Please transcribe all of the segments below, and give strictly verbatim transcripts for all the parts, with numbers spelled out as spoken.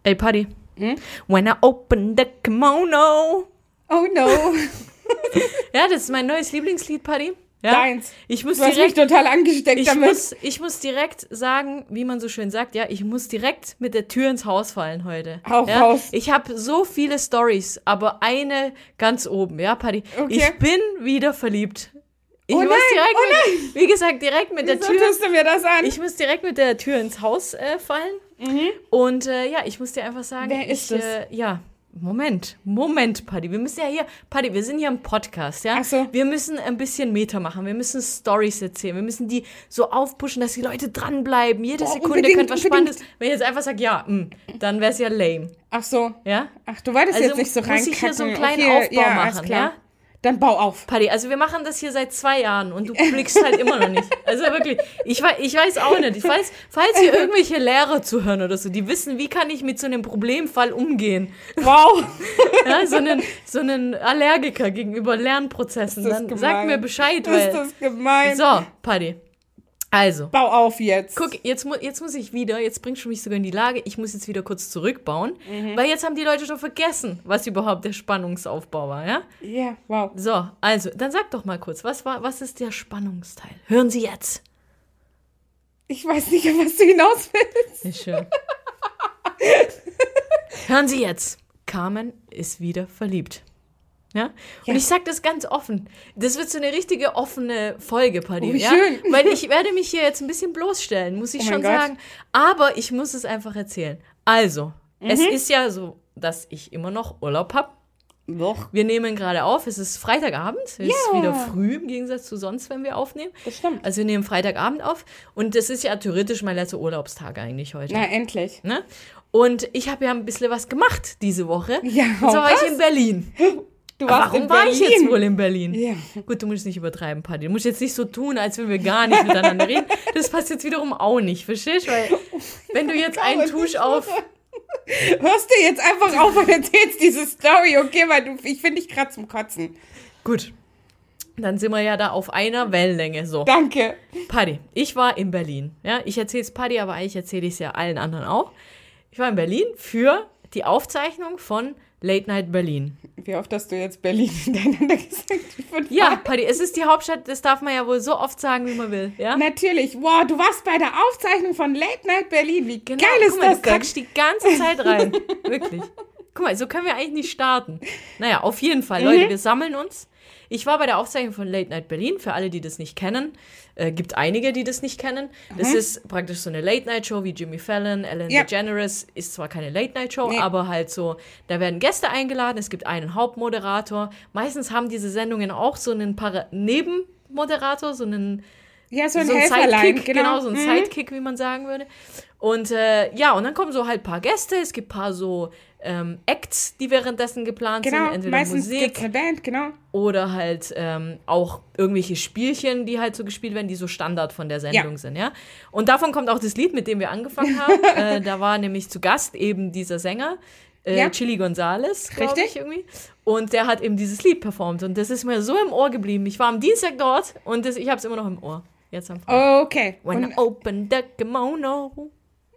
Ey, Paddy. Hm? When I open the kimono. Oh no. Ja, das ist mein neues Lieblingslied, Paddy. Ja? Deins. Ich muss Du hast direkt, mich total angesteckt ich damit. muss, ich muss direkt sagen, wie man so schön sagt, ja, ich muss direkt mit der Tür ins Haus fallen heute. Hau ja? raus. Ich habe so viele Storys, aber eine ganz oben, ja, Paddy. Okay. Ich bin wieder verliebt. Ich Oh muss nein, direkt oh mit, wie gesagt, direkt mit der Wieso Tür. tust du mir das an? Ich muss direkt mit der Tür ins Haus äh, fallen. Mhm. Und äh, ja, ich muss dir einfach sagen, Wer ist ich, das? Äh, ja, Moment, Moment, Paddy. Wir müssen ja hier, Paddy, wir sind hier im Podcast, ja? Ach so. Wir müssen ein bisschen Meta machen. Wir müssen Storys erzählen. Wir müssen die so aufpushen, dass die Leute dranbleiben. Jede Boah, Sekunde unbedingt, könnte was unbedingt. Spannendes. Wenn ich jetzt einfach sage, ja, mh, dann wäre es ja lame, Ach so. ja? Ach, du wolltest Also jetzt nicht so muss reinkacken. ich hier so einen kleinen okay, Aufbau ja, alles machen, klar. ja? Dann bau auf. Paddy, also wir machen das hier seit zwei Jahren und du blickst halt immer noch nicht. Also wirklich, ich, wei- ich weiß auch nicht. Falls, falls hier irgendwelche Lehrer zuhören oder so, die wissen, wie kann ich mit so einem Problemfall umgehen. Wow. Ja, so einen, so einen Allergiker gegenüber Lernprozessen. Ist das Dann gemein. sag mir Bescheid, Ist weil... das gemein. So, Paddy. Also, Bau auf jetzt. guck, jetzt, mu- jetzt muss ich wieder, jetzt bringst du mich sogar in die Lage, ich muss jetzt wieder kurz zurückbauen, Mhm. weil jetzt haben die Leute schon vergessen, was überhaupt der Spannungsaufbau war, ja? Ja, wow. So, also, dann sag doch mal kurz, was war, was ist der Spannungsteil? Hören Sie jetzt. Ich weiß nicht, auf was du hinaus willst. Ist schön. Hören Sie jetzt. Carmen ist wieder verliebt. Ja? Und Ja. ich sag das ganz offen. Das wird so eine richtige offene Folge, Paddy. Oh, wie ja? schön. Weil ich werde mich hier jetzt ein bisschen bloßstellen, muss ich Oh mein schon Gott. sagen. Aber ich muss es einfach erzählen. Also, es Mhm. ist ja so, dass ich immer noch Urlaub habe. Doch. Wir nehmen gerade auf, es ist Freitagabend, es ist Ja. wieder früh im Gegensatz zu sonst, wenn wir aufnehmen. Das stimmt. Also wir nehmen Freitagabend auf und das ist ja theoretisch mein letzter Urlaubstag eigentlich heute. Na, endlich. Ne? Und ich habe ja ein bisschen was gemacht diese Woche. Ja, Und zwar war was? ich in Berlin. Du Aber warst warum in war Berlin. ich jetzt wohl in Berlin? Ja. Gut, du musst nicht übertreiben, Paddy. Du musst jetzt nicht so tun, als würden wir gar nicht miteinander reden. Das passt jetzt wiederum auch nicht, verstehst du? Weil wenn du jetzt einen Tusch auf... Hörst du jetzt einfach auf und erzählst diese Story, okay? Weil du, ich finde dich gerade zum Kotzen. Gut, dann sind wir ja da auf einer Wellenlänge. So, Danke. Paddy, ich war in Berlin. Ja, ich erzähle es Paddy, aber eigentlich erzähle ich es ja allen anderen auch. Ich war in Berlin für die Aufzeichnung von Late Night Berlin. Wie oft hast du jetzt Berlin hintereinander gesagt? Fünfmal? Ja, Paddy, es ist die Hauptstadt, das darf man ja wohl so oft sagen, wie man will. Ja? Natürlich. Wow, du warst bei der Aufzeichnung von Late Night Berlin. Wie Genau, geil ist guck mal, das du denn? kackst die ganze Zeit rein. Wirklich. Guck mal, so können wir eigentlich nicht starten. Naja, auf jeden Fall, Mhm. Leute, wir sammeln uns. Ich war bei der Aufzeichnung von Late Night Berlin, für alle, die das nicht kennen. Äh, gibt einige, die das nicht kennen. Das ist praktisch so eine Late-Night-Show wie Jimmy Fallon, Ellen Ja. DeGeneres. Ist zwar keine Late-Night-Show, Nee. aber halt so, da werden Gäste eingeladen, es gibt einen Hauptmoderator. Meistens haben diese Sendungen auch so einen Para- Nebenmoderator, so einen Ja, so ein so ein Helferlein. Sidekick, genau, so ein Mhm. Sidekick, wie man sagen würde. Und äh, ja, und dann kommen so halt ein paar Gäste, es gibt ein paar so ähm, Acts, die währenddessen geplant Genau, sind, entweder meistens Musik gibt's eine Band, genau. oder halt ähm, auch irgendwelche Spielchen, die halt so gespielt werden, die so Standard von der Sendung Ja. sind, ja. Und davon kommt auch das Lied, mit dem wir angefangen haben. äh, da war nämlich zu Gast eben dieser Sänger, äh, Ja. Chili Gonzales, glaube Richtig. ich irgendwie. Und der hat eben dieses Lied performt und das ist mir so im Ohr geblieben. Ich war am Dienstag dort und das, ich habe es immer noch im Ohr. Jetzt am Freitag. Okay. When Und I open the kimono.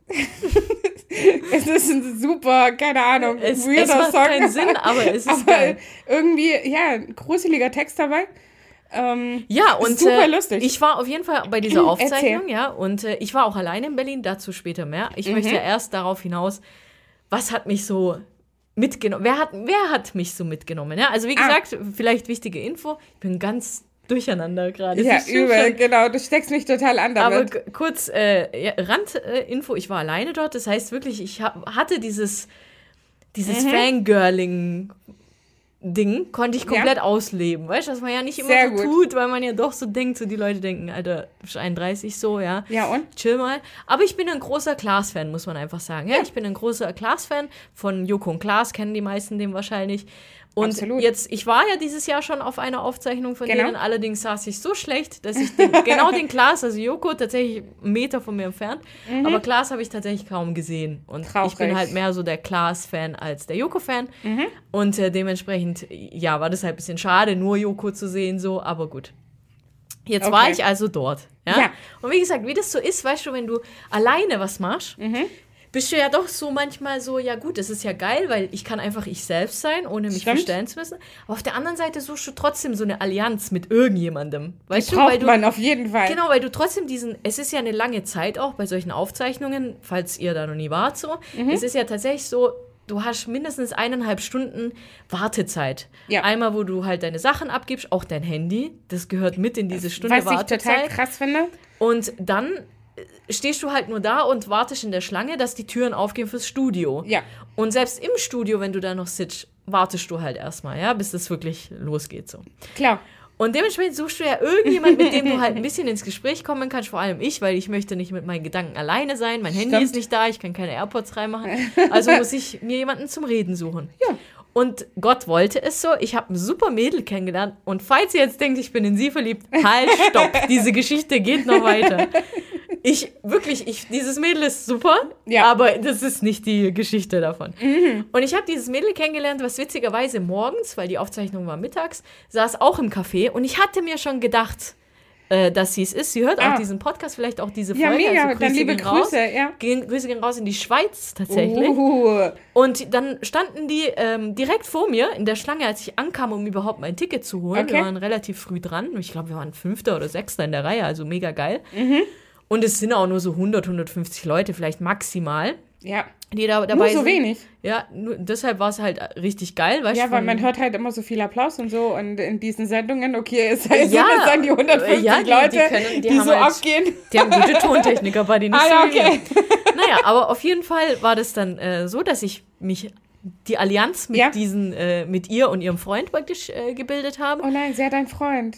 es ist ein super, keine Ahnung, Es, es weirder macht Song. keinen Sinn, aber es ist Aber geil. irgendwie, ja, ein gruseliger Text dabei. Ähm, Ja, und super äh, lustig. ich war auf jeden Fall bei dieser Aufzeichnung, Erzähl. ja, und äh, ich war auch alleine in Berlin, dazu später mehr. Ich Mhm. möchte erst darauf hinaus, was hat mich so mitgenommen, wer hat, wer hat mich so mitgenommen, ja? Also wie Ah. gesagt, vielleicht wichtige Info, ich bin ganz durcheinander gerade. ja, Siehst du übel, schon? genau. Du steckst mich total an Aber damit. g- kurz äh, ja, Randinfo, ich war alleine dort, das heißt wirklich, ich hab, hatte dieses, dieses Mhm. Fangirling Ding konnte ich Ja. komplett ausleben, weißt du, was man ja nicht immer Sehr so gut. tut, weil man ja doch so denkt, so die Leute denken, Alter, bist einunddreißig so, ja, Ja, und? chill mal. Aber ich bin ein großer Klaas-Fan, muss man einfach sagen, ja, Ja. ich bin ein großer Klaas-Fan von Joko und Klaas, kennen die meisten den wahrscheinlich. Und Absolut. jetzt, ich war ja dieses Jahr schon auf einer Aufzeichnung von Genau. denen, allerdings saß ich so schlecht, dass ich den, genau den Klaas, also Joko, tatsächlich einen Meter von mir entfernt, aber Klaas habe ich tatsächlich kaum gesehen. Und Traurig. ich bin halt mehr so der Klaas-Fan als der Joko-Fan. Und äh, dementsprechend, ja, war das halt ein bisschen schade, nur Joko zu sehen, so, aber gut. Jetzt Okay. war ich also dort. Ja? Ja. Und wie gesagt, wie das so ist, weißt du, wenn du alleine was machst, bist du ja doch so manchmal so, ja gut, das ist ja geil, weil ich kann einfach ich selbst sein, ohne mich Stimmt. verstellen zu müssen. Aber auf der anderen Seite suchst du trotzdem so eine Allianz mit irgendjemandem. Weißt Die du, braucht weil du, man auf jeden Fall. genau, weil du trotzdem diesen, es ist ja eine lange Zeit auch bei solchen Aufzeichnungen, falls ihr da noch nie wart so, Mhm. es ist ja tatsächlich so, du hast mindestens eineinhalb Stunden Wartezeit. Ja. Einmal, wo du halt deine Sachen abgibst, auch dein Handy, das gehört mit in diese Stunde Was ich Wartezeit. total krass finde. Und dann stehst du halt nur da und wartest in der Schlange, dass die Türen aufgehen fürs Studio. Ja. Und selbst im Studio, wenn du da noch sitzt, wartest du halt erstmal, ja, bis das wirklich losgeht so. Klar. Und dementsprechend suchst du ja irgendjemand, mit dem du halt ein bisschen ins Gespräch kommen kannst, vor allem ich, weil ich möchte nicht mit meinen Gedanken alleine sein, mein Handy Stimmt. ist nicht da, ich kann keine AirPods reinmachen, also muss ich mir jemanden zum Reden suchen. Ja. Und Gott wollte es so, ich habe ein super Mädel kennengelernt und falls ihr jetzt denkt, ich bin in sie verliebt, halt, stopp, diese Geschichte geht noch weiter. Ich, wirklich, ich, dieses Mädel ist super, Ja. aber das ist nicht die Geschichte davon. Mhm. Und ich habe dieses Mädel kennengelernt, was witzigerweise morgens, weil die Aufzeichnung war mittags, saß auch im Café und ich hatte mir schon gedacht, äh, dass sie es ist. Sie hört Ah. auch diesen Podcast, vielleicht auch diese Ja, Folge. mega. Also Dann liebe gehen raus. Grüße, ja. Gehen, Grüße gehen raus in die Schweiz tatsächlich. Uh. Und dann standen die ähm, direkt vor mir in der Schlange, als ich ankam, um überhaupt mein Ticket zu holen. Okay. Wir waren relativ früh dran. Ich glaube, wir waren Fünfter oder Sechster in der Reihe, also mega geil. Mhm. Und es sind auch nur so hundert, hundertfünfzig Leute, vielleicht maximal, Ja. die da Nur dabei so sind. wenig. Ja, nur, deshalb war es halt richtig geil. Weißt Ja, du, weil von- man hört halt immer so viel Applaus und so und in diesen Sendungen, okay, es heißt, Ja, das dann die hundertfünfzig ja, die- die Leute, können- die die, haben so halt- abgehen. Die haben gute Tontechniker bei denen. Ah, ja, okay. Naja, aber auf jeden Fall war das dann äh, so, dass ich mich die Allianz mit Ja. diesen, äh, mit ihr und ihrem Freund praktisch äh, gebildet habe. Oh nein, sehr dein Freund.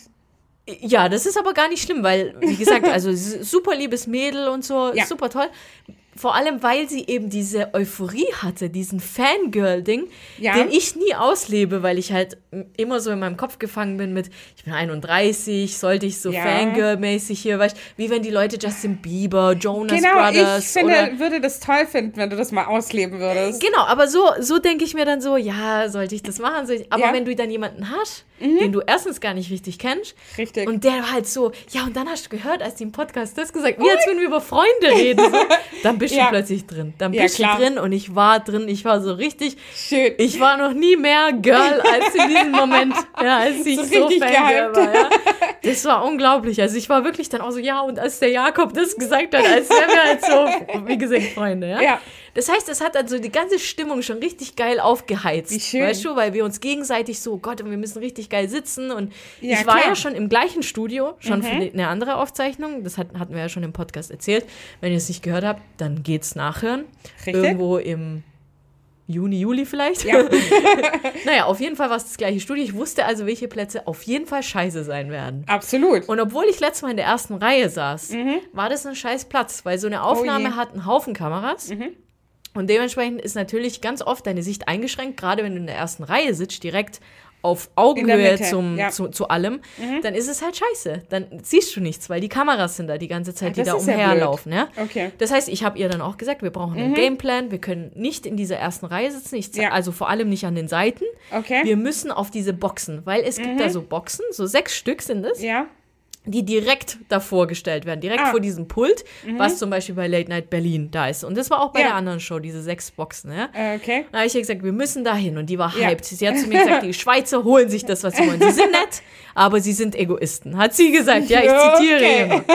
Ja, das ist aber gar nicht schlimm, weil, wie gesagt, also s- super liebes Mädel und so, Ja. super toll. Vor allem, weil sie eben diese Euphorie hatte, diesen Fangirl-Ding, Ja. den ich nie auslebe, weil ich halt immer so in meinem Kopf gefangen bin mit, ich bin einunddreißig, sollte ich so Ja. Fangirl-mäßig hier, weißt wie wenn die Leute Justin Bieber, Jonas Genau, Brothers ich finde, oder... würde das toll finden, wenn du das mal ausleben würdest. Genau, aber so, so denke ich mir dann so, ja, sollte ich das machen? Soll ich, aber Ja. wenn du dann jemanden hast, den du erstens gar nicht richtig kennst, Richtig. und der halt so, ja, und dann hast du gehört, als die im Podcast das gesagt, wie als würden wir über Freunde reden, so, dann bist Ja. du plötzlich drin. Dann Ja, bist klar. du drin und ich war drin, ich war so richtig, Schön. ich war noch nie mehr Girl als in diesem Moment, ja, als ich So so, richtig Fangirl gehypt. war, ja. Das war unglaublich. Also ich war wirklich dann auch so, ja, und als der Jakob das gesagt hat, als wären wir halt so, wie gesagt, Freunde, ja. Ja. Das heißt, es hat also die ganze Stimmung schon richtig geil aufgeheizt. Wie schön. Weißt du, weil wir uns gegenseitig so, Gott, wir müssen richtig geil sitzen. Und Ja, ich war klar. ja schon im gleichen Studio, schon Mhm. für die- eine andere Aufzeichnung. Das hat, hatten wir ja schon im Podcast erzählt. Wenn ihr es nicht gehört habt, dann geht's nachhören. Richtig. Irgendwo im Juni, Juli vielleicht. Ja. Naja, auf jeden Fall war es das gleiche Studio. Ich wusste also, welche Plätze auf jeden Fall scheiße sein werden. Absolut. Und obwohl ich letztes Mal in der ersten Reihe saß, war das ein scheiß Platz, weil so eine Aufnahme Mhm. Oh je. Mhm. hat einen Haufen Kameras. Und dementsprechend ist natürlich ganz oft deine Sicht eingeschränkt, gerade wenn du in der ersten Reihe sitzt, direkt auf Augenhöhe Mitte, zum, ja. zu, zu allem, dann ist es halt scheiße. Dann siehst du nichts, weil die Kameras sind da die ganze Zeit, Ah, die das da ist ja umherlaufen. Ja? Okay. Das heißt, ich habe ihr dann auch gesagt, wir brauchen einen Gameplan, wir können nicht in dieser ersten Reihe sitzen, ich, Ja. also vor allem nicht an den Seiten. Okay. Wir müssen auf diese Boxen, weil es gibt da so Boxen, so sechs Stück sind es, Ja. die direkt davor gestellt werden, direkt Ah. vor diesem Pult, was zum Beispiel bei Late Night Berlin da ist. Und das war auch bei Ja. der anderen Show, diese sechs Boxen. Ja? Äh, Okay. Da habe ich ihr gesagt, wir müssen da hin. Und die war Ja. hyped. Sie hat zu mir gesagt, die Schweizer holen sich das, was sie wollen. Sie sind nett, aber sie sind Egoisten. Hat sie gesagt. Ja, ich zitiere Okay. immer.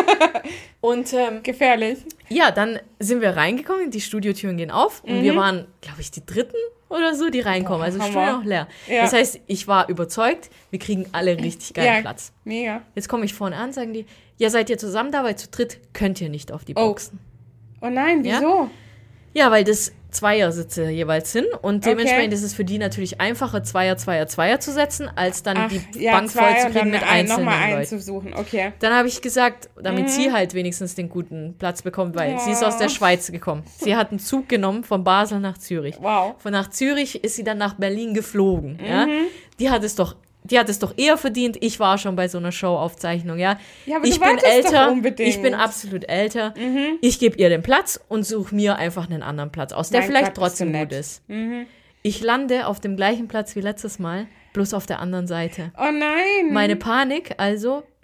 Und ähm, Gefährlich. ja, dann sind wir reingekommen, die Studiotüren gehen auf und wir waren, glaube ich, die dritten oder so, die reinkommen. Boah, Also das Hammer. Studio noch leer. Ja. Das heißt, ich war überzeugt, wir kriegen alle richtig geilen Ja. Platz. Mega. Jetzt komme ich vorne an, sagen die, ja, seid ihr zusammen da, weil zu dritt könnt ihr nicht auf die Oh. Boxen. Oh nein, Ja? wieso? Ja, weil das Zweiersitze jeweils sind und Okay. dementsprechend ist es für die natürlich einfacher, Zweier, Zweier, Zweier zu setzen, als dann Ach, die ja, Bank zwei voll zu und kriegen dann mit ein, einzelnen nochmal Leuten. einzusuchen. Okay. Dann habe ich gesagt, damit Mhm. sie halt wenigstens den guten Platz bekommt, weil Ja. sie ist aus der Schweiz gekommen. Sie hat einen Zug genommen von Basel nach Zürich. Wow. Von nach Zürich ist sie dann nach Berlin geflogen. Mhm. Ja? Die hat es doch, die hat es doch eher verdient. Ich war schon bei so einer Showaufzeichnung, ja. Ja, aber ich du bin wolltest älter, doch unbedingt. ich bin absolut älter. Mhm. Ich gebe ihr den Platz und suche mir einfach einen anderen Platz aus, der Mein vielleicht Gott, bist du trotzdem nett. gut ist. Mhm. Ich lande auf dem gleichen Platz wie letztes Mal, bloß auf der anderen Seite. Oh nein. Meine Panik, also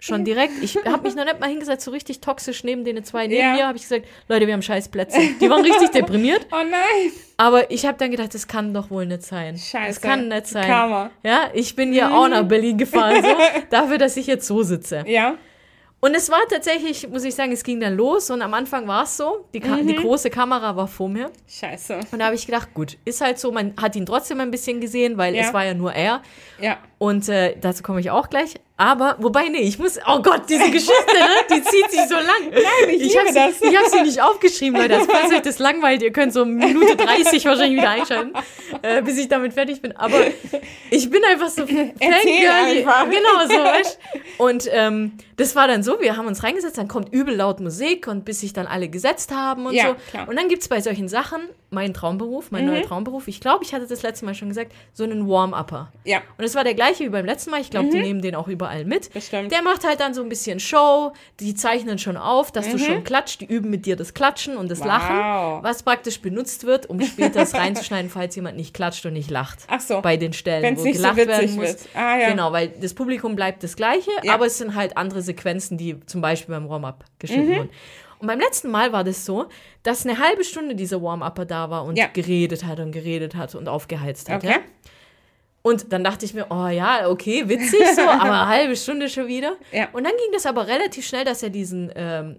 schon direkt. Ich habe mich noch nicht mal hingesetzt, so richtig toxisch neben den zwei neben Ja. mir, habe ich gesagt, Leute, wir haben scheiß Plätze. Die waren richtig deprimiert. Oh nein. Aber ich habe dann gedacht, das kann doch wohl nicht sein. Scheiße. Das kann nicht sein. Karma. Ja, ich bin ja auch nach Berlin gefahren, so, dafür, dass ich jetzt so sitze. Ja. Und es war tatsächlich, muss ich sagen, es ging dann los und am Anfang war es so, die, Ka- Mhm. die große Kamera war vor mir Scheiße. und da habe ich gedacht, gut, ist halt so, man hat ihn trotzdem ein bisschen gesehen, weil Ja. es war ja nur er Ja. und äh, dazu komme ich auch gleich. Aber, wobei, nee, ich muss, oh Gott, diese Geschichte, ne, die zieht sich so lang. Nein, ich liebe hab das. Sie, ich habe sie nicht aufgeschrieben, Leute. Also, falls euch das langweilt, ihr könnt so Minute dreißig wahrscheinlich wieder einschalten, äh, bis ich damit fertig bin. Aber ich bin einfach so Erzähl einfach. Genau, so, weißt du? Und ähm, das war dann so, wir haben uns reingesetzt, dann kommt übel laut Musik und bis sich dann alle gesetzt haben und Ja, so. klar. Und dann gibt's bei solchen Sachen, mein Traumberuf, mein Mhm. neuer Traumberuf, ich glaube, ich hatte das letzte Mal schon gesagt, so einen Warm-Upper. Ja. Und es war der gleiche wie beim letzten Mal. Ich glaube, die nehmen den auch überall mit. Bestimmt. Der macht halt dann so ein bisschen Show. Die zeichnen schon auf, dass du schon klatscht. Die üben mit dir das Klatschen und das Wow. Lachen, was praktisch benutzt wird, um später es reinzuschneiden, falls jemand nicht klatscht und nicht lacht. Ach so. Bei den Stellen, Wenn's wo nicht so gelacht witzig werden muss. wird. Ah, ja. Genau, weil das Publikum bleibt das Gleiche, Ja. aber es sind halt andere Sequenzen, die zum Beispiel beim Warm-Up geschnitten Mhm. wurden. Und beim letzten Mal war das so, dass eine halbe Stunde dieser Warm-Upper da war und Ja. geredet hat und geredet hat und aufgeheizt hat. Okay. Ja? Und dann dachte ich mir, oh ja, okay, witzig so, aber eine halbe Stunde schon wieder. Ja. Und dann ging das aber relativ schnell, dass er diesen ähm,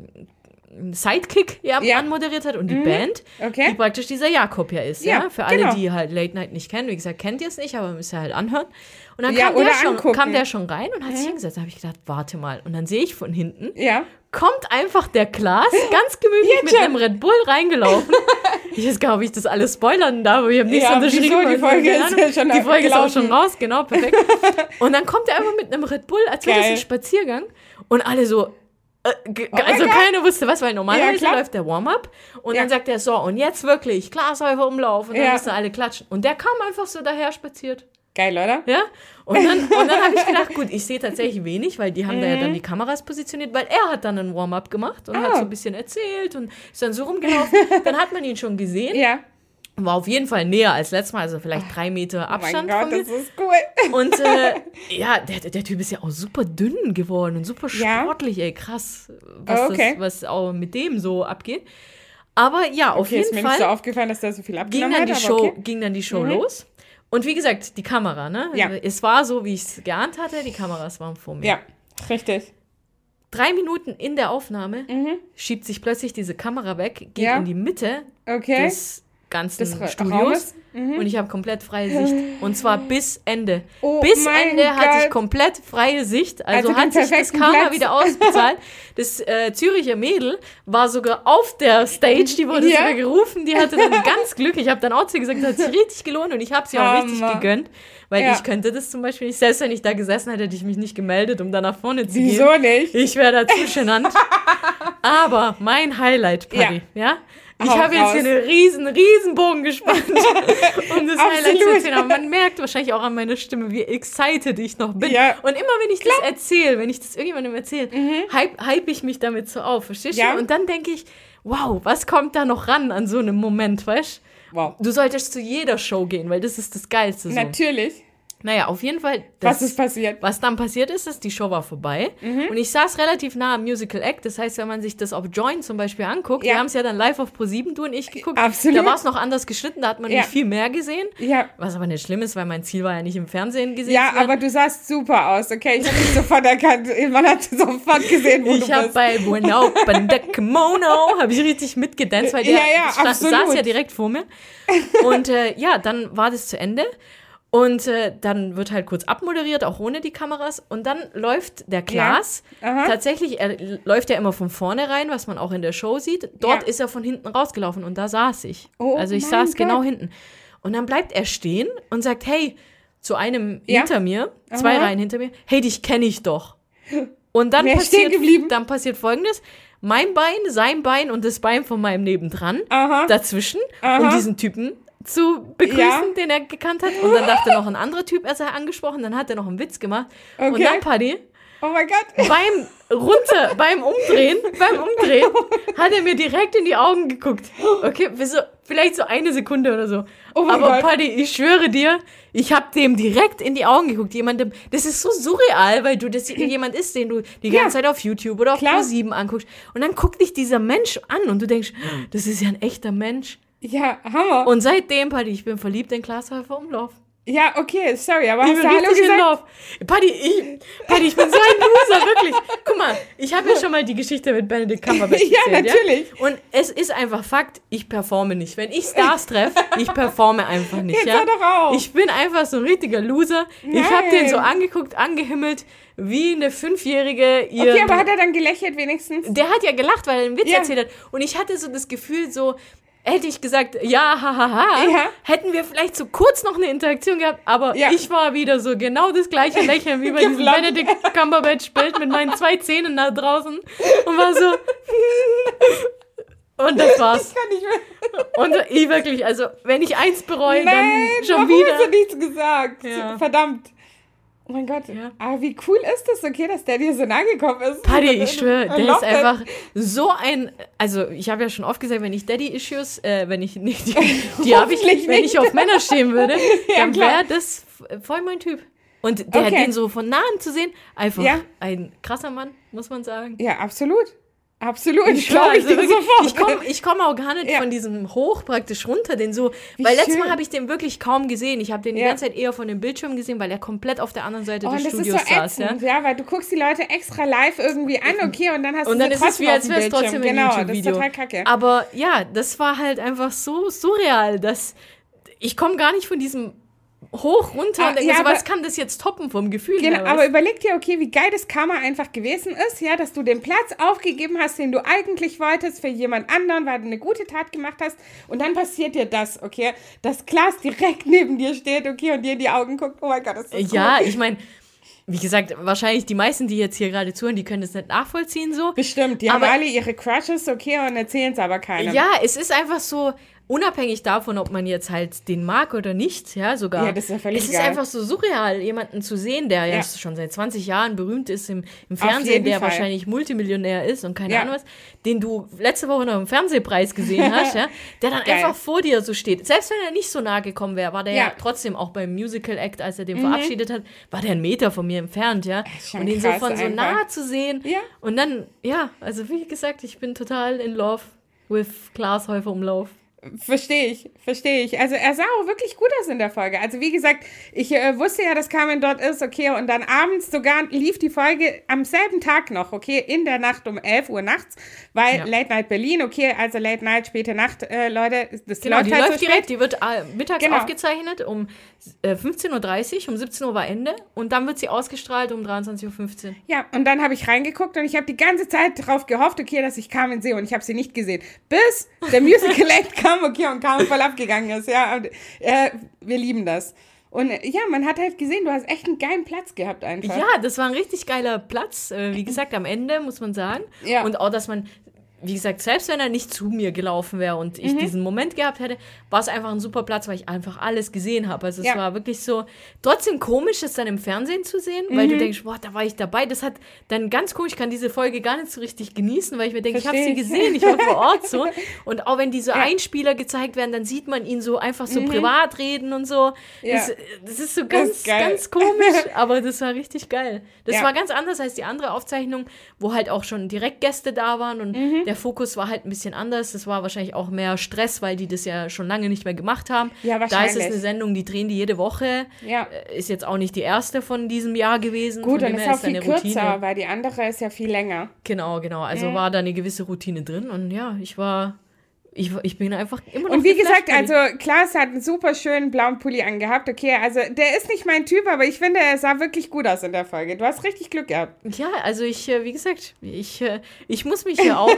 Sidekick ja, Ja. anmoderiert hat und die Band, Okay. die praktisch dieser Jakob ja ist. Ja, Ja, Für alle, genau. die halt Late Night nicht kennen. Wie gesagt, kennt ihr es nicht, aber müsst ihr halt anhören. Und dann Ja, kam, der oder schon, angucken. kam der schon rein und hat sich hingesetzt. Da habe ich gedacht, warte mal. Und dann sehe ich von hinten, Ja. kommt einfach der Klaas ganz gemütlich Jetzt mit schon. einem Red Bull reingelaufen. Ich weiß gar nicht, ob ich das alles spoilern darf, aber ich habe nichts Ja, unterschrieben. wieso? Die Folge Keine ist Ahnung. ja schon Die Folge ist auch gelaufen. schon raus, genau, perfekt. Und dann kommt er einfach mit einem Red Bull, als wäre das Geil. ein Spaziergang. Und alle so, äh, ge- mein also Gott. keiner wusste was, weil Ja, normalerweise klar. läuft der Warm-up und Ja. dann sagt er so, und jetzt wirklich, Glashäufer Umlauf. Und dann Ja. müssen alle klatschen. Und der kam einfach so daher spaziert. Geil, oder? Ja, und dann, und dann habe ich gedacht, gut, ich sehe tatsächlich wenig, weil die haben da ja dann die Kameras positioniert, weil er hat dann einen Warm-up gemacht und hat Ah. so ein bisschen erzählt und ist dann so rumgelaufen. Dann hat man ihn schon gesehen, Ja. war auf jeden Fall näher als letztes Mal, also vielleicht drei Meter Oh mein Abstand Gott, von mir. das ist cool. Und äh, ja, der, der Typ ist ja auch super dünn geworden und super Ja? sportlich, ey, krass, was, Oh, okay. das, was auch mit dem so abgeht. Aber ja, auf Okay, ist jeden mir nicht so Fall aufgefallen, dass der so viel ging abgenommen dann, hat, die aber Show, okay. ging dann die Show los. Und wie gesagt, die Kamera, ne? Ja. Es war so, wie ich es geahnt hatte, die Kameras waren vor mir. Ja, richtig. Drei Minuten in der Aufnahme schiebt sich plötzlich diese Kamera weg, geht Ja. in die Mitte Okay. des ganzen Des Ra- Studios Raumes. und ich habe komplett freie Sicht. Und zwar bis Ende. Oh bis mein Ende hatte ich Gott. komplett freie Sicht. Also, Also den hat sich das perfekten Karma Platz. wieder ausbezahlt. Das äh, Züricher Mädel war sogar auf der Stage, die wurde Ja. sogar gerufen, die hatte dann ganz Glück. Ich habe dann auch zu ihr gesagt, das hat sich richtig gelohnt und ich habe sie auch Hammer. richtig gegönnt. Weil Ja. ich könnte das zum Beispiel nicht. Selbst wenn ich da gesessen hätte, hätte ich mich nicht gemeldet, um da nach vorne zu gehen. Wieso nicht? Ich wäre dazu genannt. Aber mein Highlight, Paddy, ja? Ich Hau habe jetzt hier raus. einen riesen, riesen Bogen gespannt, um das Highlight zu Absolut. erzählen. Aber man merkt wahrscheinlich auch an meiner Stimme, wie excited ich noch bin. Ja. Und immer wenn ich das erzähle, wenn ich das irgendjemandem erzähle, hype, hype ich mich damit so auf, verstehst Ja. du? Und dann denke ich, wow, was kommt da noch ran an so einem Moment, weißt Wow. du? Du solltest zu jeder Show gehen, weil das ist das Geilste so. Natürlich. Naja, auf jeden Fall. Das, Was ist passiert? was dann passiert ist, ist, die Show war vorbei. Und ich saß relativ nah am Musical Act. Das heißt, wenn man sich das auf Join zum Beispiel anguckt, Ja. wir haben es ja dann live auf ProSieben, du und ich, geguckt. Absolut. Da war es noch anders geschnitten, da hat man Ja. nicht viel mehr gesehen. Ja. Was aber nicht schlimm ist, weil mein Ziel war ja nicht im Fernsehen gesehen Ja, zu werden. aber du sahst super aus, okay? Ich habe dich sofort erkannt. Man hat sofort gesehen, wo Ich du habe bist. bei When Open the Kimono habe ich richtig mitgedanced, weil der Ja, ja, stand, absolut. saß ja direkt vor mir. Und äh, ja, dann war das zu Ende. Und äh, dann wird halt kurz abmoderiert, auch ohne die Kameras. Und dann läuft der Klaas. Ja. Aha. Tatsächlich, er läuft ja immer von vorne rein, was man auch in der Show sieht. Dort Ja. ist er von hinten rausgelaufen und da saß ich. Oh also ich mein saß Gott. genau hinten. Und dann bleibt er stehen und sagt, hey, zu einem Ja. hinter mir, zwei Aha. Reihen hinter mir, hey, dich kenne ich doch. Und dann Wer ist stehen passiert, geblieben? dann passiert Folgendes. Mein Bein, sein Bein und das Bein von meinem nebendran Aha. dazwischen, Aha. um diesen Typen zu begrüßen, Ja. den er gekannt hat. Und dann dachte noch ein anderer Typ, er sei angesprochen, dann hat er noch einen Witz gemacht. Und Okay. dann, Paddy, Oh mein Gott. beim runter, beim Umdrehen, beim Umdrehen, hat er mir direkt in die Augen geguckt. Okay, wieso? vielleicht so eine Sekunde oder so. Oh mein Aber Gott. Paddy, ich schwöre dir, ich habe dem direkt in die Augen geguckt. Jemandem, das ist so surreal, weil du das jemand ist, den du die ganze Ja. Zeit auf YouTube oder auf Klar. Pro sieben anguckst. Und dann guckt dich dieser Mensch an und du denkst, das ist ja ein echter Mensch. Ja, Hammer. Und seitdem, Paddy, ich bin verliebt in Klaas Häufer Umlauf. Ja, okay, sorry, aber Ich hast bin du Hallo richtig in gesagt? Love. Paddy, ich, Paddy, ich bin so ein Loser, wirklich. Guck mal, ich habe ja schon mal die Geschichte mit Benedict Cumberbatch Ja, erzählt, natürlich. Ja? Und es ist einfach Fakt, ich performe nicht. Wenn ich Stars treffe, ich performe einfach nicht. Jetzt Ja? hör doch auf. Ich bin einfach so ein richtiger Loser. Ich habe den so angeguckt, angehimmelt, wie eine Fünfjährige. Ihr Okay, aber hat er dann gelächelt wenigstens? der hat ja gelacht, weil er einen Witz Ja. erzählt hat. Und ich hatte so das Gefühl, so, hätte ich gesagt, ja, hahaha, ha, ha, Ja. hätten wir vielleicht so kurz noch eine Interaktion gehabt, aber Ja. ich war wieder so genau das gleiche Lächeln wie bei diesem Gefloppt. Benedict Cumberbatch-Bild mit meinen zwei Zähnen nach draußen und war so. Und das war's. Kann ich mehr. Und ich wirklich, also, wenn ich eins bereue, Nein, dann schon warum wieder. hast du nichts gesagt? Ja. Verdammt. Oh mein Gott. Ja. Aber wie cool ist das, okay, dass der dir so nahe gekommen ist? Paddy, ich schwöre, der ist Locht it. einfach so ein, also ich habe ja schon oft gesagt, wenn ich Daddy-Issues, äh, wenn ich nicht, die, die habe ich, Hoffentlich wenn nicht. ich auf Männer stehen würde, Ja, dann klar. wäre das f- voll mein Typ. Und der, Okay. den so von nahen zu sehen, einfach Ja. ein krasser Mann, muss man sagen. Ja, absolut. Absolut. Ich schwör, glaube ich also dir wirklich, sofort. Ich komme ich komm auch gar nicht Ja. von diesem Hoch praktisch runter, den so, Wie weil letztes schön. Mal habe ich den wirklich kaum gesehen. Ich habe den die Ja. ganze Zeit eher von dem Bildschirm gesehen, weil er komplett auf der anderen Seite Oh, des und das ist Studios so saß. Ja? ätzend, ja? weil du guckst die Leute extra live irgendwie an, okay, und dann hast Und du dann sie ist es trotzdem wie, als auf dem wäre es Bildschirm. trotzdem ein Genau, das ist YouTube-Video. total kacke. Aber ja, das war halt einfach so surreal, dass ich komme gar nicht von diesem hoch runter Ah, und denke ja, so, was aber- kann das jetzt toppen vom Gefühl Genau, her? aber weißt? überleg dir, okay, wie geil das Karma einfach gewesen ist, ja, dass du den Platz aufgegeben hast, den du eigentlich wolltest für jemand anderen, weil du eine gute Tat gemacht hast und dann passiert dir das, okay, dass Klaas direkt neben dir steht, okay, und dir in die Augen guckt, oh mein Gott, das ist Ja, cool. ich meine, wie gesagt, wahrscheinlich die meisten, die jetzt hier gerade zuhören, die können das nicht nachvollziehen so. Bestimmt, die haben Aber- alle ihre Crushes, okay, und erzählen es aber keinem. Ja, es ist einfach so, unabhängig davon, ob man jetzt halt den mag oder nicht, ja, sogar. Ja, das ist ja völlig Es ist egal. einfach so surreal, jemanden zu sehen, der ja, Ja. schon seit zwanzig Jahren berühmt ist im, im Auf Fernsehen, jeden der Fall. wahrscheinlich Multimillionär ist und keine Ja. Ahnung was, den du letzte Woche noch im Fernsehpreis gesehen hast, ja, der dann Geil. einfach vor dir so steht. Selbst wenn er nicht so nah gekommen wäre, war der ja, Ja. trotzdem auch beim Musical Act, als er den verabschiedet hat, war der einen Meter von mir entfernt, ja. ist schon Und den so krass von so einfach. nah zu sehen. Ja. Und dann, ja, also wie gesagt, ich bin total in love with Klaas Häufer Umlauf. Verstehe ich, verstehe ich. Also er sah auch wirklich gut aus in der Folge. Also wie gesagt, ich äh, wusste ja, dass Carmen dort ist, okay, und dann abends sogar lief die Folge am selben Tag noch, okay, in der Nacht um elf Uhr nachts, weil Ja. Late Night Berlin, okay, also Late Night, späte Nacht, äh, Leute, das Genau, läuft die halt läuft so direkt, spät. die wird äh, mittags Genau. aufgezeichnet um äh, fünfzehn Uhr dreißig, um siebzehn Uhr war Ende und dann wird sie ausgestrahlt um dreiundzwanzig Uhr fünfzehn. Ja, und dann habe ich reingeguckt und ich habe die ganze Zeit darauf gehofft, okay, dass ich Carmen sehe und ich habe sie nicht gesehen. Bis der Musical Act kam, okay, und Carmen voll abgegangen ist, ja, und äh, wir lieben das. Und äh, ja, man hat halt gesehen, du hast echt einen geilen Platz gehabt einfach. Ja, das war ein richtig geiler Platz, äh, wie gesagt, am Ende, muss man sagen. Ja. Und auch, dass man, wie gesagt, selbst wenn er nicht zu mir gelaufen wäre und ich Mhm. diesen Moment gehabt hätte, war es einfach ein super Platz, weil ich einfach alles gesehen habe. Also es Ja. war wirklich so, trotzdem komisch, es dann im Fernsehen zu sehen, weil Mhm. du denkst, boah, da war ich dabei. Das hat dann ganz komisch, ich kann diese Folge gar nicht so richtig genießen, weil ich mir denke, ich habe sie Versteh ich. gesehen, ich war vor Ort so. Und auch wenn diese Ja. Einspieler gezeigt werden, dann sieht man ihn so einfach so privat reden und so. Ja. Das, das ist so ganz, ist geil. ganz komisch, aber das war richtig geil. Das Ja. war ganz anders als die andere Aufzeichnung, wo halt auch schon direkt Gäste da waren und Mhm. der Fokus war halt ein bisschen anders. Das war wahrscheinlich auch mehr Stress, weil die das ja schon lange nicht mehr gemacht haben. Ja, Da ist es wahrscheinlich. eine Sendung, die drehen die jede Woche. Ja. Äh, Ist jetzt auch nicht die erste von diesem Jahr gewesen. Gut, von und dem ist her auch viel da eine kürzer, weil die andere ist ja viel länger. Genau, genau. Also Mhm. war da eine gewisse Routine drin und ja, ich war, ich, war- ich bin einfach immer noch Und wie geflasht gesagt, von also Klaas hat einen super schönen blauen Pulli angehabt. Okay, also der ist nicht mein Typ, aber ich finde, er sah wirklich gut aus in der Folge. Du hast richtig Glück gehabt. Ja, also ich, äh, wie gesagt, ich, äh, ich muss mich hier auch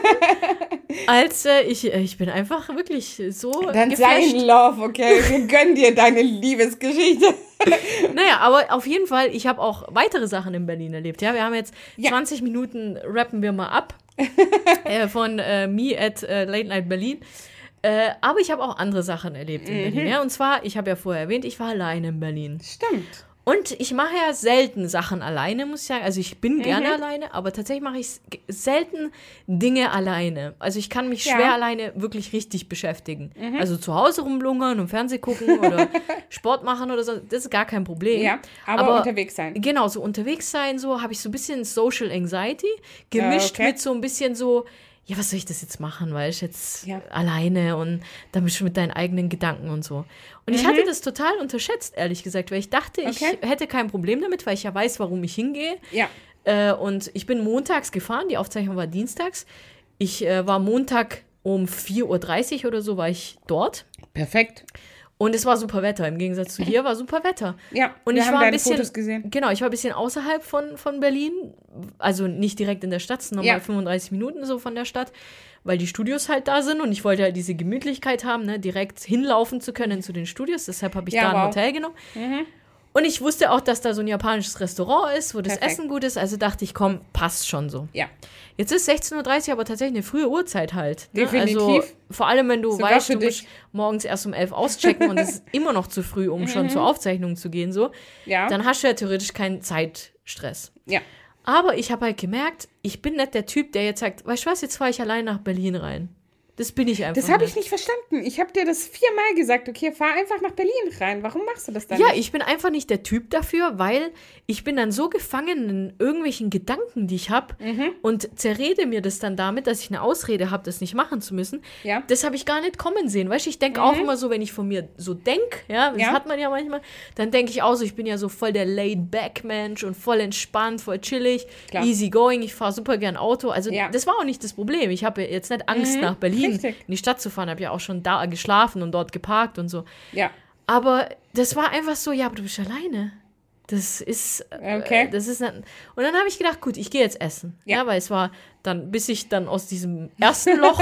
als, äh, ich, äh, ich bin einfach wirklich so Dann sei geflasht. in Love, okay? Wir gönnen dir deine Liebesgeschichte. Naja, aber auf jeden Fall, ich habe auch weitere Sachen in Berlin erlebt. Ja, wir haben jetzt Ja. zwanzig Minuten, rappen wir mal ab äh, von äh, Me at äh, Late Night Berlin. Äh, aber ich habe auch andere Sachen erlebt in Mhm. Berlin. Ja? Und zwar, ich habe ja vorher erwähnt, ich war alleine in Berlin. Stimmt. Und ich mache ja selten Sachen alleine, muss ich sagen. Also ich bin gerne Mhm. alleine, aber tatsächlich mache ich selten Dinge alleine. Also ich kann mich Ja. schwer alleine wirklich richtig beschäftigen. Also zu Hause rumlungern und Fernsehen gucken oder Sport machen oder so, das ist gar kein Problem. Ja, aber unterwegs sein. Genau, so unterwegs sein, so habe ich so ein bisschen Social Anxiety gemischt okay. mit so ein bisschen so, ja, was soll ich das jetzt machen, weil ich jetzt Ja. alleine und dann bist du mit deinen eigenen Gedanken und so. Und ich hatte das total unterschätzt, ehrlich gesagt, weil ich dachte, Okay. ich hätte kein Problem damit, weil ich ja weiß, warum ich hingehe. Ja. Äh, und ich bin montags gefahren, die Aufzeichnung war dienstags. Ich äh, war Montag um vier Uhr dreißig oder so war ich dort. Perfekt. Und es war super Wetter. Im Gegensatz zu hier war super Wetter. Ja, Und wir ich haben war ein deine bisschen, Fotos gesehen. Genau, ich war ein bisschen außerhalb von, von Berlin. Also nicht direkt in der Stadt, es sind nochmal Ja. fünfunddreißig Minuten so von der Stadt, weil die Studios halt da sind und ich wollte halt diese Gemütlichkeit haben, ne, direkt hinlaufen zu können zu den Studios. Deshalb habe ich Ja, da ein wow. Hotel genommen. Und ich wusste auch, dass da so ein japanisches Restaurant ist, wo das Perfekt. Essen gut ist. Also dachte ich, komm, passt schon so. Ja. Jetzt ist sechzehn Uhr dreißig, aber tatsächlich eine frühe Uhrzeit halt. Ne? Definitiv. Also vor allem, wenn du Sogar weißt, für du musst dich. morgens erst um elf auschecken und es ist immer noch zu früh, um schon zur Aufzeichnung zu gehen, so, Ja. dann hast du ja theoretisch keinen Zeitstress. Ja. Aber ich habe halt gemerkt, ich bin nicht der Typ, der jetzt sagt, weißt du was, jetzt fahre ich allein nach Berlin rein. Das bin ich einfach Das habe nicht. ich nicht verstanden. Ich habe dir das viermal gesagt. Okay, fahr einfach nach Berlin rein. Warum machst du das dann Ja, nicht? ich bin einfach nicht der Typ dafür, weil ich bin dann so gefangen in irgendwelchen Gedanken, die ich habe Mhm. und zerrede mir das dann damit, dass ich eine Ausrede habe, das nicht machen zu müssen. Ja. Das habe ich gar nicht kommen sehen. Weißt du, ich denke auch immer so, wenn ich von mir so denke, ja, das Ja. hat man ja manchmal, dann denke ich auch so, ich bin ja so voll der Laid-Back-Mensch und voll entspannt, voll chillig, Klar. easy going, ich fahre super gern Auto. Also Ja. das war auch nicht das Problem. Ich habe jetzt nicht Angst, nach Berlin Richtig. in die Stadt zu fahren, habe ja auch schon da geschlafen und dort geparkt und so. Ja. Aber das war einfach so, ja, aber du bist alleine. Das ist, äh, Okay. das ist nicht, und dann habe ich gedacht, gut, ich gehe jetzt essen. Ja. Ja. weil es war dann, bis ich dann aus diesem ersten Loch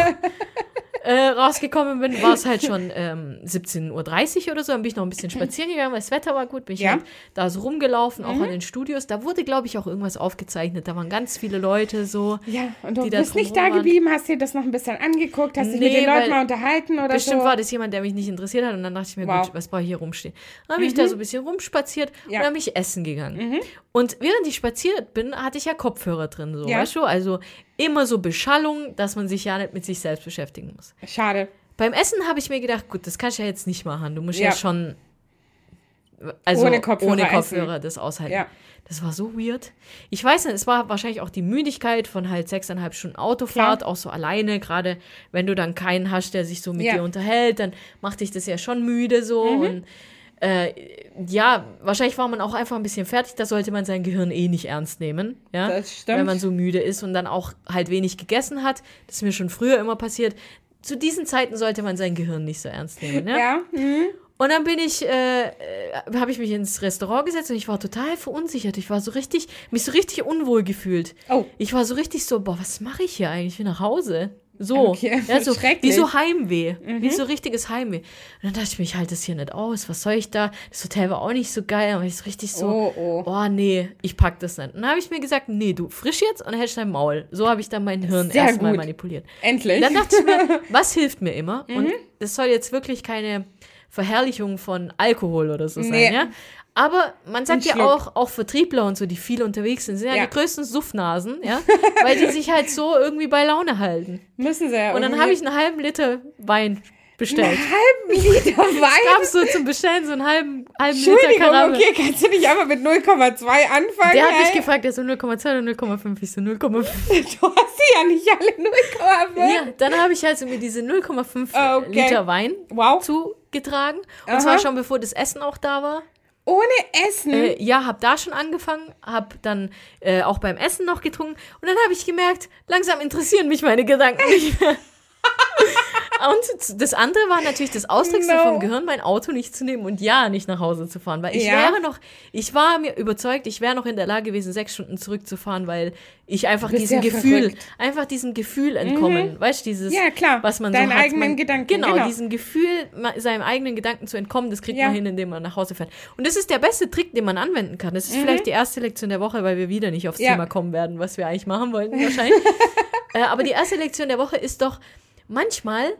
äh, rausgekommen bin, war es halt schon ähm, siebzehn Uhr dreißig oder so. Dann bin ich noch ein bisschen spazieren gegangen, weil das Wetter war gut. Bin ich Ja. halt da so rumgelaufen, auch an den Studios. Da wurde, glaube ich, auch irgendwas aufgezeichnet. Da waren ganz viele Leute so. Ja, und du Die da bist nicht da drumherum waren. geblieben, hast dir das noch ein bisschen angeguckt, hast dich mit Nee, den Leuten weil mal unterhalten oder Bestimmt so. war das jemand, der mich nicht interessiert hat. Und dann dachte ich mir, Wow. gut, was brauche ich hier rumstehen? Dann habe ich da so ein bisschen rumspaziert Ja. und dann bin ich essen gegangen. Und während ich spaziert bin, hatte ich ja Kopfhörer drin, so, Ja. weißt du? Also immer so Beschallung, dass man sich ja nicht mit sich selbst beschäftigen muss. Schade. Beim Essen habe ich mir gedacht, gut, das kannst du ja jetzt nicht machen. Du musst ja, Ja. schon also Ohne Kopfhörer ohne essen. Kopfhörer das aushalten. Ja. Das war so weird. Ich weiß nicht, es war wahrscheinlich auch die Müdigkeit von halt sechseinhalb Stunden Autofahrt, Klar. auch so alleine, gerade wenn du dann keinen hast, der sich so mit Ja. dir unterhält, dann macht dich das ja schon müde so Mhm. und äh, ja, wahrscheinlich war man auch einfach ein bisschen fertig, da sollte man sein Gehirn eh nicht ernst nehmen, ja, Das stimmt. wenn man so müde ist und dann auch halt wenig gegessen hat, das ist mir schon früher immer passiert. Zu diesen Zeiten sollte man sein Gehirn nicht so ernst nehmen, ja. Ja. Mhm. Und dann bin ich, äh, äh, habe ich mich ins Restaurant gesetzt und ich war total verunsichert. Ich war so richtig, mich so richtig unwohl gefühlt. Oh. Ich war so richtig so, boah, was mache ich hier eigentlich? Ich will nach Hause. So, Okay, ja, so wie schrecklich. so Heimweh, wie so richtiges Heimweh. Und dann dachte ich mir, ich halte das hier nicht aus, was soll ich da? Das Hotel war auch nicht so geil, aber ich so richtig so, Oh, oh. nee, ich pack das nicht. Und dann habe ich mir gesagt, nee, du frisch jetzt und hältst dein Maul. So habe ich dann mein Hirn Sehr erstmal gut. manipuliert. Endlich. Dann dachte ich mir, was hilft mir immer? Mhm. Und das soll jetzt wirklich keine Verherrlichung von Alkohol oder so sein, Nee. ja? Aber man sagt Ein ja Schluck. auch, auch Vertriebler und so, die viel unterwegs sind, sind ja, Ja. die größten Suffnasen, ja? Weil die sich halt so irgendwie bei Laune halten. Müssen sie ja. Und dann irgendwie- habe ich einen halben Liter Wein bestellt. einen halben Liter Wein. Gab so zum Bestellen so einen halben, halben Liter Entschuldigung, Karamme. okay, kannst du nicht einfach mit null Komma zwei anfangen? Der hat mich ey? gefragt, der so null Komma zwei oder null Komma fünf? Ich so null Komma fünf. Du hast sie ja nicht alle null Komma fünf. Ja, dann habe ich halt so mir diese null Komma fünf Okay. Liter Wein Wow. zugetragen. Und Aha. zwar schon bevor das Essen auch da war. Ohne Essen. Äh, ja, hab da schon angefangen, hab dann äh, auch beim Essen noch getrunken und dann habe ich gemerkt, langsam interessieren mich meine Gedanken nicht mehr. Und das andere war natürlich das Ausdruckste No. vom Gehirn, mein Auto nicht zu nehmen und ja, nicht nach Hause zu fahren, weil ich Ja. wäre noch, ich war mir überzeugt, ich wäre noch in der Lage gewesen, sechs Stunden zurückzufahren, weil ich einfach bist diesem ja Gefühl, verrückt. einfach diesem Gefühl entkommen, weißt du, dieses, Ja, klar. was man Deinen so hat. eigenen man, Gedanken, Genau, genau. diesem Gefühl, ma- seinem eigenen Gedanken zu entkommen, das kriegt Ja. man hin, indem man nach Hause fährt. Und das ist der beste Trick, den man anwenden kann. Das ist vielleicht die erste Lektion der Woche, weil wir wieder nicht aufs Mhm. Ja. Thema kommen werden, was wir eigentlich machen wollten wahrscheinlich. äh, aber die erste Lektion der Woche ist doch, manchmal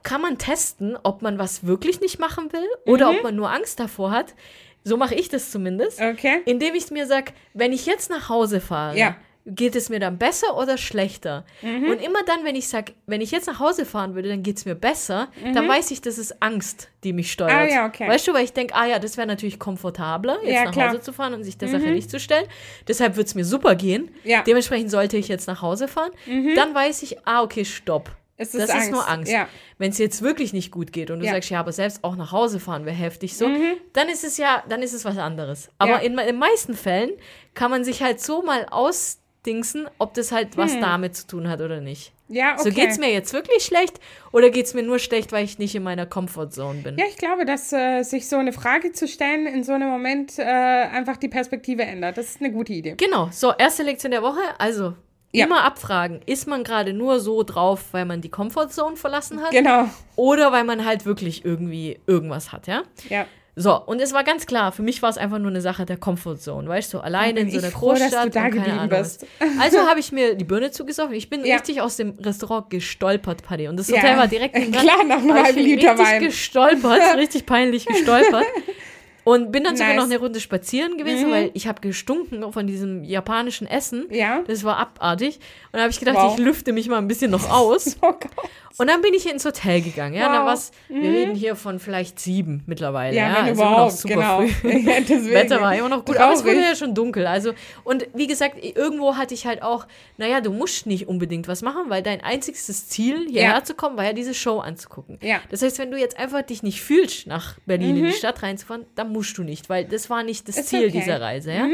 kann man testen, ob man was wirklich nicht machen will oder Mhm. ob man nur Angst davor hat. So mache ich das zumindest. Okay. Indem ich mir sage, wenn ich jetzt nach Hause fahre, Ja. geht es mir dann besser oder schlechter? Mhm. Und immer dann, wenn ich sage, wenn ich jetzt nach Hause fahren würde, dann geht es mir besser, dann weiß ich, das ist Angst, die mich steuert. Mhm. Ah, ja, okay. Weißt du, weil ich denke, ah ja, das wäre natürlich komfortabler, jetzt Ja, nach klar. Hause zu fahren und sich der Sache nicht zu stellen. Deshalb wird es mir super gehen. Ja. Dementsprechend sollte ich jetzt nach Hause fahren. Dann weiß ich, ah, okay, stopp. Es ist das Angst. ist nur Angst. Ja. Wenn es jetzt wirklich nicht gut geht und du Ja. sagst, ja, aber selbst auch nach Hause fahren wäre heftig so, dann ist es ja, dann ist es was anderes. Aber Ja. in den meisten Fällen kann man sich halt so mal ausdingsen, ob das halt was damit zu tun hat oder nicht. Ja, okay. So, geht's mir jetzt wirklich schlecht oder geht's mir nur schlecht, weil ich nicht in meiner Comfortzone bin? Ja, ich glaube, dass äh, sich so eine Frage zu stellen in so einem Moment äh, einfach die Perspektive ändert. Das ist eine gute Idee. Genau, so, erste Lektion der Woche, also Ja. immer abfragen, ist man gerade nur so drauf, weil man die Comfortzone verlassen hat Genau. oder weil man halt wirklich irgendwie irgendwas hat, ja? Ja. So, und es war ganz klar, für mich war es einfach nur eine Sache der Comfortzone, weißt du, so alleine in bin so einer ich froh, dass Großstadt du da und keine geblieben Ahnung bist. was. Also habe ich mir die Birne zugesoffen. Ich bin Ja. richtig aus dem Restaurant gestolpert, Paddy. Und das Ja. Hotel war direkt neben dran. Klar, nach einem Aber ich halben bin Liter richtig Wein. gestolpert, richtig peinlich gestolpert. Und bin dann sogar Nice. noch eine Runde spazieren gewesen, weil ich habe gestunken von diesem japanischen Essen. Ja. Das war abartig. Und da habe ich gedacht, Wow. ich lüfte mich mal ein bisschen noch aus. Oh Gott. Und dann bin ich ins Hotel gegangen. Ja, Wow. dann war's, wir reden hier von vielleicht sieben mittlerweile. Ja, Ja, wenn also immer noch überhaupt, super genau. früh. Ja, deswegen. Wetter war immer noch gut, aber es wurde Traurig. ja schon dunkel. Also, und wie gesagt, irgendwo hatte ich halt auch, naja, du musst nicht unbedingt was machen, weil dein einziges Ziel, hierher Ja. zu kommen, war ja diese Show anzugucken. Ja. Das heißt, wenn du jetzt einfach dich nicht fühlst, nach Berlin in die Stadt reinzufahren, dann musst du nicht, weil das war nicht das Ist Ziel okay. dieser Reise, ja.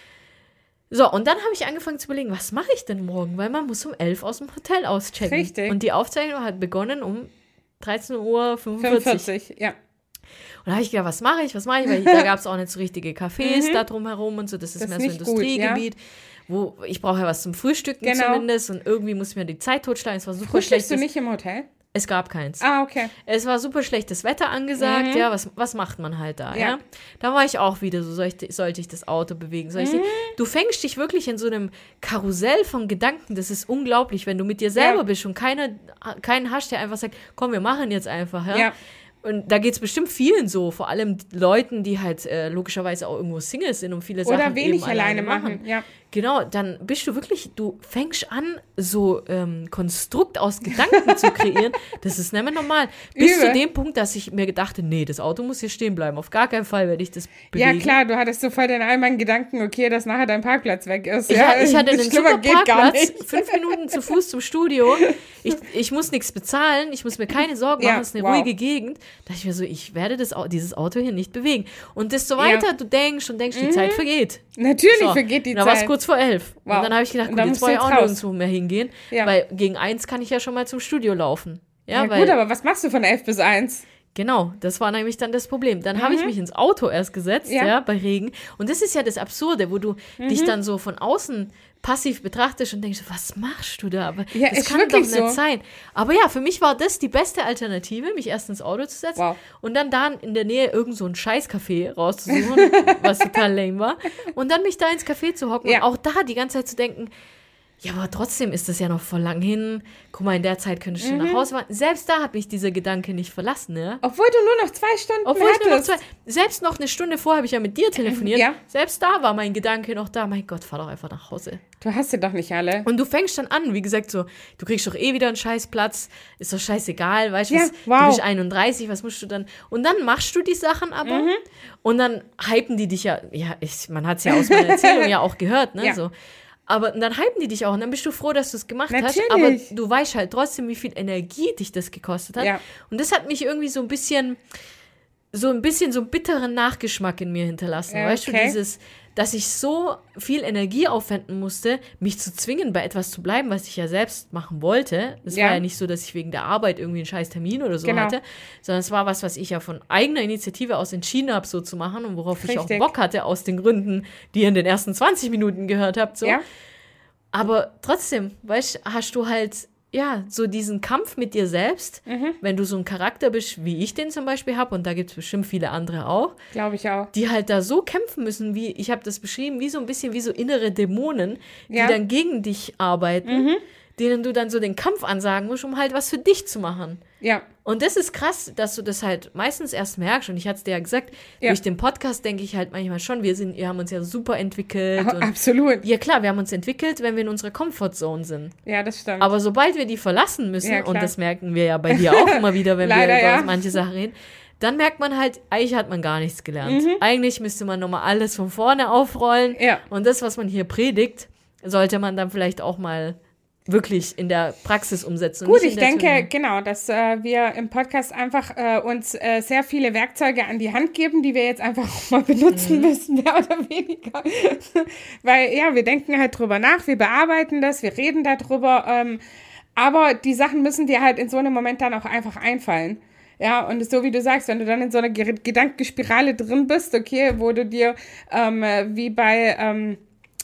So, und dann habe ich angefangen zu überlegen, was mache ich denn morgen? Weil man muss um elf aus dem Hotel auschecken. Richtig. Und die Aufzeichnung hat begonnen um dreizehn Uhr fünfundvierzig. fünfundvierzig, ja. Und da habe ich gedacht, was mache ich, was mache ich? Weil da gab es auch nicht so richtige Cafés da drumherum und so. Das ist Das mehr ist so nicht gut, Industriegebiet. Wo ich brauche ja was zum Frühstücken Genau. zumindest. Und irgendwie muss ich mir die Zeit totschlagen. Es war super Frühstückst schlecht. du nicht im Hotel? Es gab keins. Ah, okay. Es war super schlechtes Wetter angesagt, ja, was, was macht man halt da, ja. Ja. Da war ich auch wieder so, soll ich, sollte ich das Auto bewegen, soll ich die, du fängst dich wirklich in so einem Karussell von Gedanken, das ist unglaublich, wenn du mit dir selber Ja. bist und keiner, keinen hast, der einfach sagt, komm, wir machen jetzt einfach, ja. Ja. Und da geht es bestimmt vielen so, vor allem Leuten, die halt äh, logischerweise auch irgendwo Singles sind und viele Sachen Oder wenig eben alleine machen. Ja. Genau, dann bist du wirklich, du fängst an, so ähm, Konstrukt aus Gedanken zu kreieren. Das ist nicht mehr normal. Bis Übel. zu dem Punkt, dass ich mir dachte, nee, das Auto muss hier stehen bleiben. Auf gar keinen Fall werde ich das bewegen. Ja, klar, du hattest sofort in all meinen Gedanken, okay, dass nachher dein Parkplatz weg ist. Ich, ja, ha- ich hatte einen schlimmer super geht gar Parkplatz, nicht. fünf Minuten zu Fuß zum Studio. Ich, ich muss nichts bezahlen, ich muss mir keine Sorgen Ja, machen, es ist eine wow. ruhige Gegend. Da dachte ich mir so, ich werde das, Au- dieses Auto hier nicht bewegen. Und desto weiter Ja. du denkst und denkst, die Zeit vergeht. Natürlich So, vergeht die da war es Zeit. kurz vor elf. Wow. Und dann habe ich gedacht, Und gut, dann jetzt musst du brauche ich jetzt auch raus. nirgendwo mehr hingehen, Ja. weil gegen eins kann ich ja schon mal zum Studio laufen. Ja, Ja, weil, gut, aber was machst du von elf bis eins? genau, das war nämlich dann das Problem. Dann habe ich mich ins Auto erst gesetzt, Mhm. Ja. ja. bei Regen. Und das ist ja das Absurde, wo du dich dann so von außen passiv betrachtest und denkst, was machst du da? Aber Ja, das ist kann doch wirklich nicht so. sein. Aber ja, für mich war das die beste Alternative, mich erst ins Auto zu setzen Wow. und dann da in der Nähe irgend so ein Scheißcafé rauszusuchen, was total lame war. Und dann mich da ins Café zu hocken Ja. und auch da die ganze Zeit zu denken, ja, aber trotzdem ist das ja noch voll lang hin. Guck mal, in der Zeit könntest du Mhm. nach Hause fahren. Selbst da hat mich dieser Gedanke nicht verlassen, ja. Obwohl du nur noch zwei Stunden Obwohl ich nur noch hattest. zwei, selbst noch eine Stunde vorher habe ich ja mit dir telefoniert. Ja. Selbst da war mein Gedanke noch da. Mein Gott, fahr doch einfach nach Hause. Du hast sie doch nicht alle. Und du fängst dann an, wie gesagt, so, du kriegst doch eh wieder einen Scheißplatz, ist doch scheißegal, weißt du, Ja, was, wow. du bist einunddreißig, was musst du dann? Und dann machst du die Sachen aber Mhm. und dann hypen die dich ja, ja, ich, man hat es ja aus meiner Erzählung ja auch gehört, ne, Ja. so. Aber dann hypen die dich auch und dann bist du froh, dass du es gemacht Natürlich. hast, aber du weißt halt trotzdem, wie viel Energie dich das gekostet hat. Ja. Und das hat mich irgendwie so ein bisschen, so ein bisschen so einen bitteren Nachgeschmack in mir hinterlassen. Ja, Weißt du, okay. dieses, dass ich so viel Energie aufwenden musste, mich zu zwingen, bei etwas zu bleiben, was ich ja selbst machen wollte. Es Ja. war ja nicht so, dass ich wegen der Arbeit irgendwie einen scheiß Termin oder so Genau. hatte, sondern es war was, was ich ja von eigener Initiative aus entschieden habe, so zu machen und worauf ich auch Richtig. Bock hatte, aus den Gründen, die ihr in den ersten zwanzig Minuten gehört habt. So. Ja. Aber trotzdem, weißt, hast du halt, ja, so diesen Kampf mit dir selbst, Mhm. wenn du so ein Charakter bist, wie ich den zum Beispiel habe, und da gibt es bestimmt viele andere auch, Glaube ich auch. die halt da so kämpfen müssen, wie, ich habe das beschrieben, wie so ein bisschen wie so innere Dämonen, die Ja. dann gegen dich arbeiten, denen du dann so den Kampf ansagen musst, um halt was für dich zu machen. Ja. Und das ist krass, dass du das halt meistens erst merkst. Und ich hatte es dir ja gesagt, Ja. durch den Podcast denke ich halt manchmal schon, wir sind, wir haben uns ja super entwickelt. Oh, und absolut. ja klar, wir haben uns entwickelt, wenn wir in unserer Comfortzone sind. Ja, das stimmt. Aber sobald wir die verlassen müssen, Ja, klar. und das merken wir ja bei dir auch immer wieder, wenn Leider, wir über ja. manche Sachen reden, dann merkt man halt, eigentlich hat man gar nichts gelernt. Mhm. Eigentlich müsste man nochmal alles von vorne aufrollen. Ja. Und das, was man hier predigt, sollte man dann vielleicht auch mal wirklich in der Praxis umsetzen. und Gut, nicht ich in der denke, Theorie. genau, dass äh, wir im Podcast einfach äh, uns äh, sehr viele Werkzeuge an die Hand geben, die wir jetzt einfach auch mal benutzen Mhm. müssen, mehr oder weniger. Weil, ja, wir denken halt drüber nach, wir bearbeiten das, wir reden darüber, ähm, aber die Sachen müssen dir halt in so einem Moment dann auch einfach einfallen. Ja, und so wie du sagst, wenn du dann in so einer Ge- Gedankenspirale drin bist, okay, wo du dir ähm, wie bei ähm,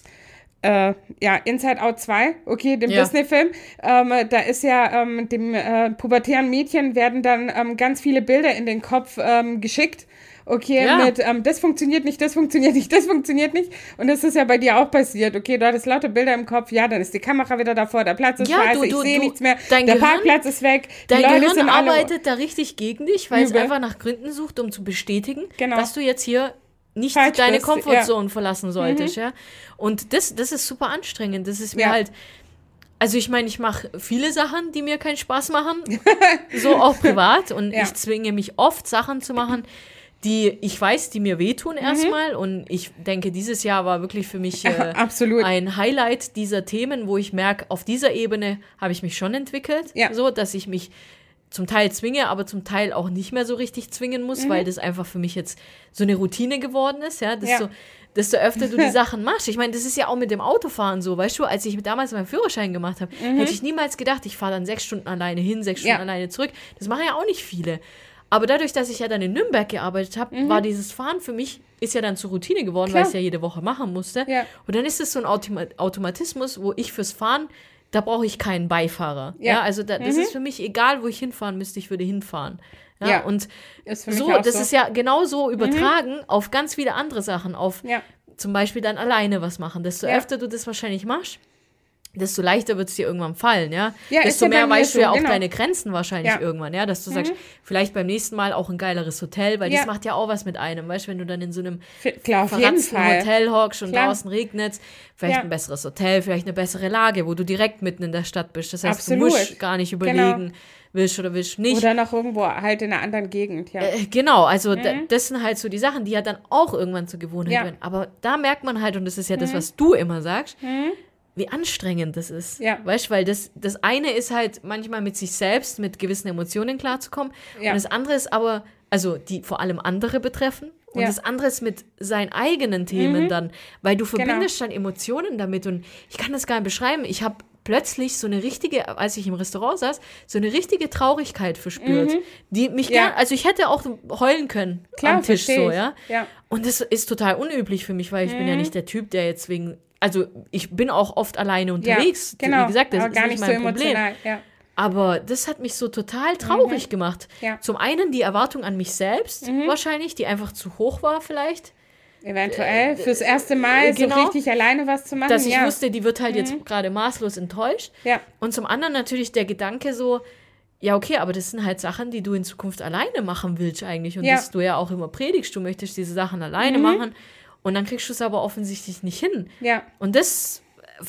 äh, ja, Inside Out zwei, okay, dem Ja. Disney-Film, ähm, da ist ja ähm, dem äh, pubertären Mädchen werden dann ähm, ganz viele Bilder in den Kopf ähm, geschickt. Okay, Ja. mit ähm, das funktioniert nicht, das funktioniert nicht, das funktioniert nicht. Und das ist ja bei dir auch passiert. Okay, du hattest lauter Bilder im Kopf, ja, dann ist die Kamera wieder davor, der Platz ist Ja, scheiße, du- ich du- sehe du- nichts mehr, dein der Gehirn- Parkplatz ist weg, die Dein Leute Gehirn sind alle... arbeitet da richtig gegen dich, weil es Übel. einfach nach Gründen sucht, um zu bestätigen, Genau. dass du jetzt hier nicht Falsch deine bist, Comfortzone verlassen solltest. Ja? Und das, das ist super anstrengend. Das ist mir Ja. halt... Also ich meine, ich mache viele Sachen, die mir keinen Spaß machen, so auch privat. Und Ja. ich zwinge mich oft, Sachen zu machen, die ich weiß, die mir wehtun Mhm. erstmal. Und ich denke, dieses Jahr war wirklich für mich äh, Absolut. ein Highlight dieser Themen, wo ich merke, auf dieser Ebene habe ich mich schon entwickelt. Ja. So, dass ich mich zum Teil zwinge, aber zum Teil auch nicht mehr so richtig zwingen muss, Mhm. weil das einfach für mich jetzt so eine Routine geworden ist. Ja, desto, Ja. desto öfter du die Sachen machst. Ich meine, das ist ja auch mit dem Autofahren so, weißt du, als ich damals meinen Führerschein gemacht habe, hätte ich niemals gedacht, ich fahre dann sechs Stunden alleine hin, sechs Stunden Mhm. Ja. alleine zurück. Das machen ja auch nicht viele. Aber dadurch, dass ich ja dann in Nürnberg gearbeitet habe, war dieses Fahren für mich, ist ja dann zur Routine geworden, Mhm. Klar. weil ich es ja jede Woche machen musste. Ja. Und dann ist es so ein Automa- Automatismus, wo ich fürs Fahren, da brauche ich keinen Beifahrer. Ja, Ja. also da, das ist für mich egal, wo ich hinfahren müsste, ich würde hinfahren. Ja, Ja. und Ist für mich so, auch das so. ist ja genauso übertragen auf ganz viele andere Sachen, auf Ja. zum Beispiel dann alleine was machen. Desto Ja. öfter du das wahrscheinlich machst, desto leichter wird es dir irgendwann fallen, ja. Ja, ist desto ja bei mehr mir weißt du so, ja auch genau. deine Grenzen wahrscheinlich Ja. irgendwann, ja, dass du sagst, vielleicht beim nächsten Mal auch ein geileres Hotel, weil Ja. das macht ja auch was mit einem, weißt du, wenn du dann in so einem F- Klar, auf jeden verranzten Fall. Hotel hockst und Klar. draußen regnet, vielleicht Ja. ein besseres Hotel, vielleicht eine bessere Lage, wo du direkt mitten in der Stadt bist. Das heißt, Absolut. du musst gar nicht überlegen, willst oder willst nicht. Oder noch irgendwo halt in einer anderen Gegend, ja. Äh, genau, also da, das sind halt so die Sachen, die ja dann auch irgendwann zur Gewohnheit Ja. werden. Aber da merkt man halt, und das ist ja das, was du immer sagst, wie anstrengend das ist. Ja. Weißt du, weil das, das eine ist halt manchmal mit sich selbst, mit gewissen Emotionen klarzukommen. Ja. Und das andere ist aber, also die vor allem andere betreffen. Und Ja. das andere ist mit seinen eigenen Themen dann, weil du verbindest dann Emotionen damit. Und ich kann das gar nicht beschreiben. Ich habe plötzlich so eine richtige, als ich im Restaurant saß, so eine richtige Traurigkeit verspürt, die mich Ja. gern, also ich hätte auch heulen können Klar, am Tisch versteh so, ich. ja. Ja. Und das ist total unüblich für mich, weil ich bin ja nicht der Typ, der jetzt wegen, also ich bin auch oft alleine unterwegs. Ja, genau. Wie gesagt, das aber ist gar nicht nicht mein so Problem. emotional. Ja. Aber das hat mich so total traurig gemacht. Ja. Zum einen die Erwartung an mich selbst Mhm. wahrscheinlich, die einfach zu hoch war vielleicht. Eventuell fürs erste Mal genau. so richtig alleine was zu machen. Dass ich ja. wusste, die wird halt jetzt gerade maßlos enttäuscht. Ja. Und zum anderen natürlich der Gedanke so, ja, okay, aber das sind halt Sachen, die du in Zukunft alleine machen willst eigentlich. Und Ja. dass du ja auch immer predigst, du möchtest diese Sachen alleine machen. Und dann kriegst du es aber offensichtlich nicht hin. Ja, Und das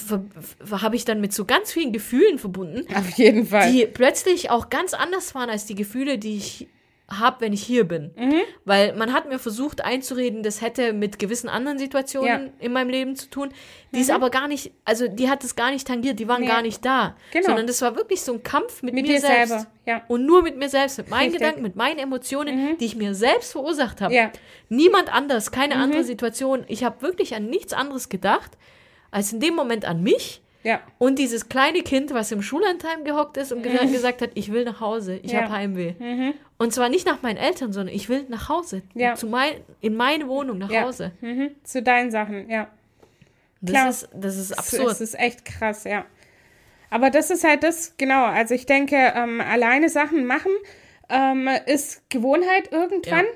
habe ich dann mit so ganz vielen Gefühlen verbunden, auf jeden Fall. die plötzlich auch ganz anders waren als die Gefühle, die ich habe, wenn ich hier bin. Mhm. Weil man hat mir versucht einzureden, das hätte mit gewissen anderen Situationen Ja. in meinem Leben zu tun, die es aber gar nicht, also die hat es gar nicht tangiert, die waren Nee. gar nicht da. Genau. Sondern das war wirklich so ein Kampf mit, Mit mir dir selbst. selber, ja. Und nur mit mir selbst, mit meinen Richtig. Gedanken, mit meinen Emotionen, die ich mir selbst verursacht habe. Ja. Mhm. Niemand anders, keine andere Situation. Ich habe wirklich an nichts anderes gedacht, als in dem Moment an mich. Ja, Und dieses kleine Kind, was im Schullandheim gehockt ist und gesa- gesagt hat, ich will nach Hause, ich Ja. habe Heimweh. Und zwar nicht nach meinen Eltern, sondern ich will nach Hause. Ja. Zu mein, in meine Wohnung, nach ja. Hause. Mhm. Zu deinen Sachen, ja. Das Klar. ist, das ist Es- absurd. Es ist echt krass, ja. Aber das ist halt das, genau, also ich denke, ähm, alleine Sachen machen ähm, ist Gewohnheit irgendwann.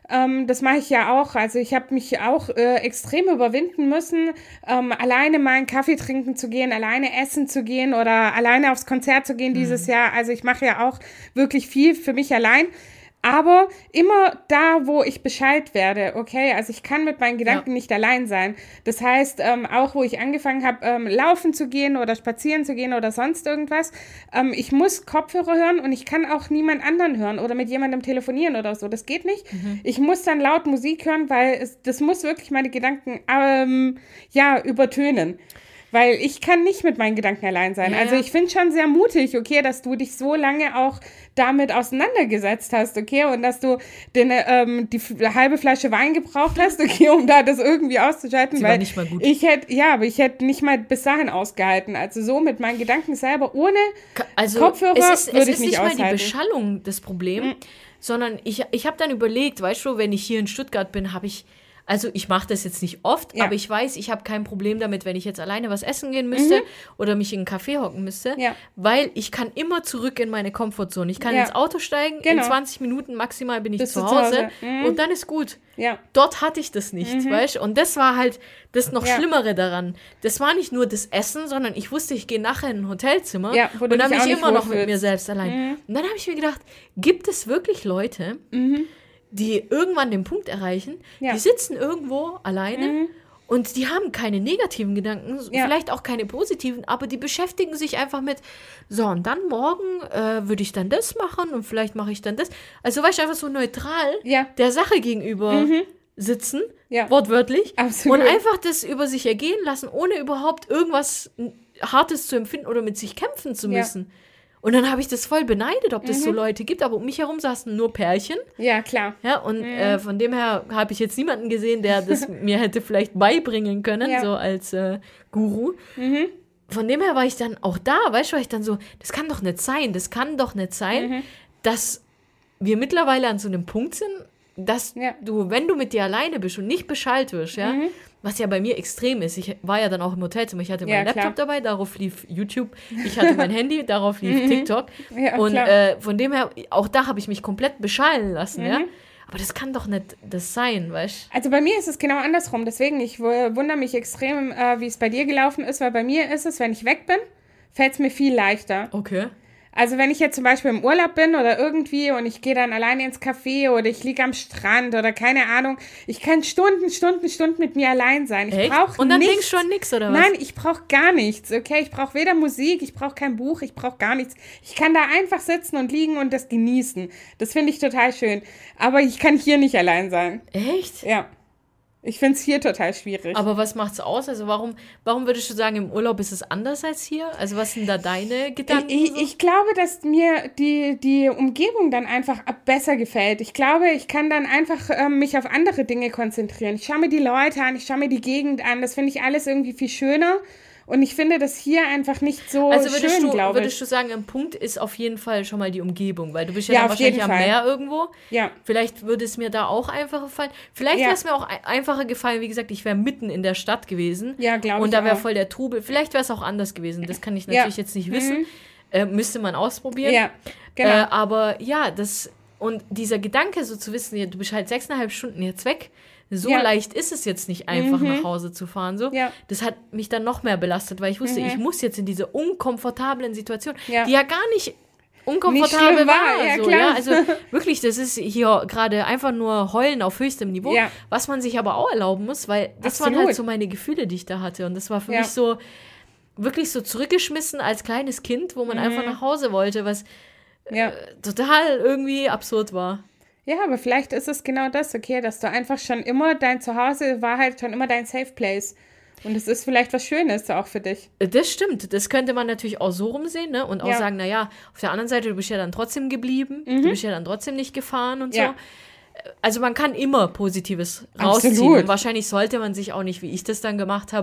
Ähm, das mache ich ja auch. Also ich habe mich auch äh, extrem überwinden müssen, ähm, alleine mal einen Kaffee trinken zu gehen, alleine essen zu gehen oder alleine aufs Konzert zu gehen dieses mhm. Jahr. Also ich mache ja auch wirklich viel für mich allein. Aber immer da, wo ich Bescheid werde, okay, also ich kann mit meinen Gedanken ja. nicht allein sein. Das heißt, ähm, auch wo ich angefangen habe, ähm, laufen zu gehen oder spazieren zu gehen oder sonst irgendwas, ähm, ich muss Kopfhörer hören und ich kann auch niemand anderen hören oder mit jemandem telefonieren oder so. Das geht nicht. Mhm. Ich muss dann laut Musik hören, weil es, das muss wirklich meine Gedanken ähm, ja übertönen. Weil ich kann nicht mit meinen Gedanken allein sein. Ja, also ich finde schon sehr mutig, okay, dass du dich so lange auch damit auseinandergesetzt hast, okay, und dass du den, ähm, die f- halbe Flasche Wein gebraucht hast, okay, um da das irgendwie auszuschalten. Sie weil war nicht mal gut. Ich hätte, ja, aber ich hätte nicht mal bis dahin ausgehalten. Also so mit meinen Gedanken selber, ohne also Kopfhörer es ist, würde es ich ist nicht nicht mal aushalten. die Beschallung das Problem, mhm. sondern ich, ich habe dann überlegt, weißt du, wenn ich hier in Stuttgart bin, habe ich Also ich mache das jetzt nicht oft, ja. aber ich weiß, ich habe kein Problem damit, wenn ich jetzt alleine was essen gehen müsste mhm. oder mich in einen Café hocken müsste, ja. weil ich kann immer zurück in meine Komfortzone. Ich kann ja. ins Auto steigen, genau. in zwanzig Minuten maximal bin ich Bist zu Hause, zu Hause. Mhm. und dann ist gut. Ja. Dort hatte ich das nicht, mhm. weißt du? Und das war halt das noch ja. Schlimmere daran. Das war nicht nur das Essen, sondern ich wusste, ich gehe nachher in ein Hotelzimmer ja, und dann bin ich immer noch mit mir selbst allein. Mhm. Und dann habe ich mir gedacht, gibt es wirklich Leute, mhm. die irgendwann den Punkt erreichen, ja. die sitzen irgendwo alleine mhm. und die haben keine negativen Gedanken, ja. vielleicht auch keine positiven, aber die beschäftigen sich einfach mit, so und dann morgen äh, würde ich dann das machen und vielleicht mache ich dann das. Also weißt du, einfach so neutral ja. der Sache gegenüber mhm. sitzen, ja. wortwörtlich, Absolut. und einfach das über sich ergehen lassen, ohne überhaupt irgendwas Hartes zu empfinden oder mit sich kämpfen zu müssen. Ja. Und dann habe ich das voll beneidet, ob das mhm. so Leute gibt, aber um mich herum saßen nur Pärchen. Ja, klar. Ja, und mhm. äh, von dem her habe ich jetzt niemanden gesehen, der das mir hätte vielleicht beibringen können, ja. so als äh, Guru. Mhm. Von dem her war ich dann auch da, weißt du, war ich dann so, das kann doch nicht sein, das kann doch nicht sein, mhm. dass wir mittlerweile an so einem Punkt sind, dass ja. du, wenn du mit dir alleine bist und nicht beschallt wirst, ja, mhm. was ja bei mir extrem ist, ich war ja dann auch im Hotelzimmer, ich hatte meinen ja, Laptop klar. dabei, darauf lief YouTube, ich hatte mein Handy, darauf lief mhm. TikTok ja, und äh, von dem her, auch da habe ich mich komplett beschallen lassen, mhm. ja, aber das kann doch nicht das sein, weißt du? Also bei mir ist es genau andersrum, deswegen, ich wundere mich extrem, äh, wie es bei dir gelaufen ist, weil bei mir ist es, wenn ich weg bin, fällt es mir viel leichter. Okay. Also wenn ich jetzt zum Beispiel im Urlaub bin oder irgendwie und ich gehe dann alleine ins Café oder ich liege am Strand oder keine Ahnung, ich kann Stunden, Stunden, Stunden mit mir allein sein. Ich brauche Und dann nichts. denkst du schon nichts, oder was? Nein, ich brauche gar nichts, okay? Ich brauche weder Musik, ich brauche kein Buch, ich brauche gar nichts. Ich kann da einfach sitzen und liegen und das genießen. Das finde ich total schön. Aber ich kann hier nicht allein sein. Echt? Ja. Ich finde es hier total schwierig. Aber was macht's aus? Also warum, warum würdest du sagen, im Urlaub ist es anders als hier? Also was sind da deine Gedanken? Ich, so? ich glaube, dass mir die, die Umgebung dann einfach besser gefällt. Ich glaube, ich kann dann einfach ähm, mich auf andere Dinge konzentrieren. Ich schaue mir die Leute an, ich schaue mir die Gegend an. Das finde ich alles irgendwie viel schöner. Und ich finde das hier einfach nicht so also würdest schön, du, glaube ich. Würdest du sagen, ein Punkt ist auf jeden Fall schon mal die Umgebung, weil du bist ja, ja dann wahrscheinlich am Fall. Meer irgendwo. Ja. Vielleicht würde es mir da auch einfacher fallen. Vielleicht ja. wäre es mir auch einfacher gefallen, wie gesagt, ich wäre mitten in der Stadt gewesen. Ja, glaube ich. Und da wäre voll der Trubel. Vielleicht wäre es auch anders gewesen. Das kann ich natürlich ja. jetzt nicht wissen. Mhm. Äh, müsste man ausprobieren. Ja, genau. Äh, aber ja, das und dieser Gedanke, so zu wissen, du bist halt sechseinhalb Stunden jetzt weg. So ja. leicht ist es jetzt nicht einfach, mhm. nach Hause zu fahren. So. Ja. Das hat mich dann noch mehr belastet, weil ich wusste, mhm. ich muss jetzt in diese unkomfortablen Situation, ja. die ja gar nicht unkomfortabel nicht war. war. Ja, so, ja? Also wirklich, das ist hier gerade einfach nur Heulen auf höchstem Niveau, ja. was man sich aber auch erlauben muss, weil das Absolut. waren halt so meine Gefühle, die ich da hatte. Und das war für ja. mich so, wirklich so zurückgeschmissen als kleines Kind, wo man mhm. einfach nach Hause wollte, was ja. äh, total irgendwie absurd war. Ja, aber vielleicht ist es genau das, okay, dass du einfach schon immer, dein Zuhause war halt schon immer dein Safe Place. Und es ist vielleicht was Schönes auch für dich. Das stimmt. Das könnte man natürlich auch so rumsehen, ne? Und auch ja. sagen, naja, auf der anderen Seite, du bist ja dann trotzdem geblieben. Mhm. Du bist ja dann trotzdem nicht gefahren und ja. so. Also man kann immer Positives rausziehen. Absolut. Und wahrscheinlich sollte man sich auch nicht, wie ich das dann gemacht habe,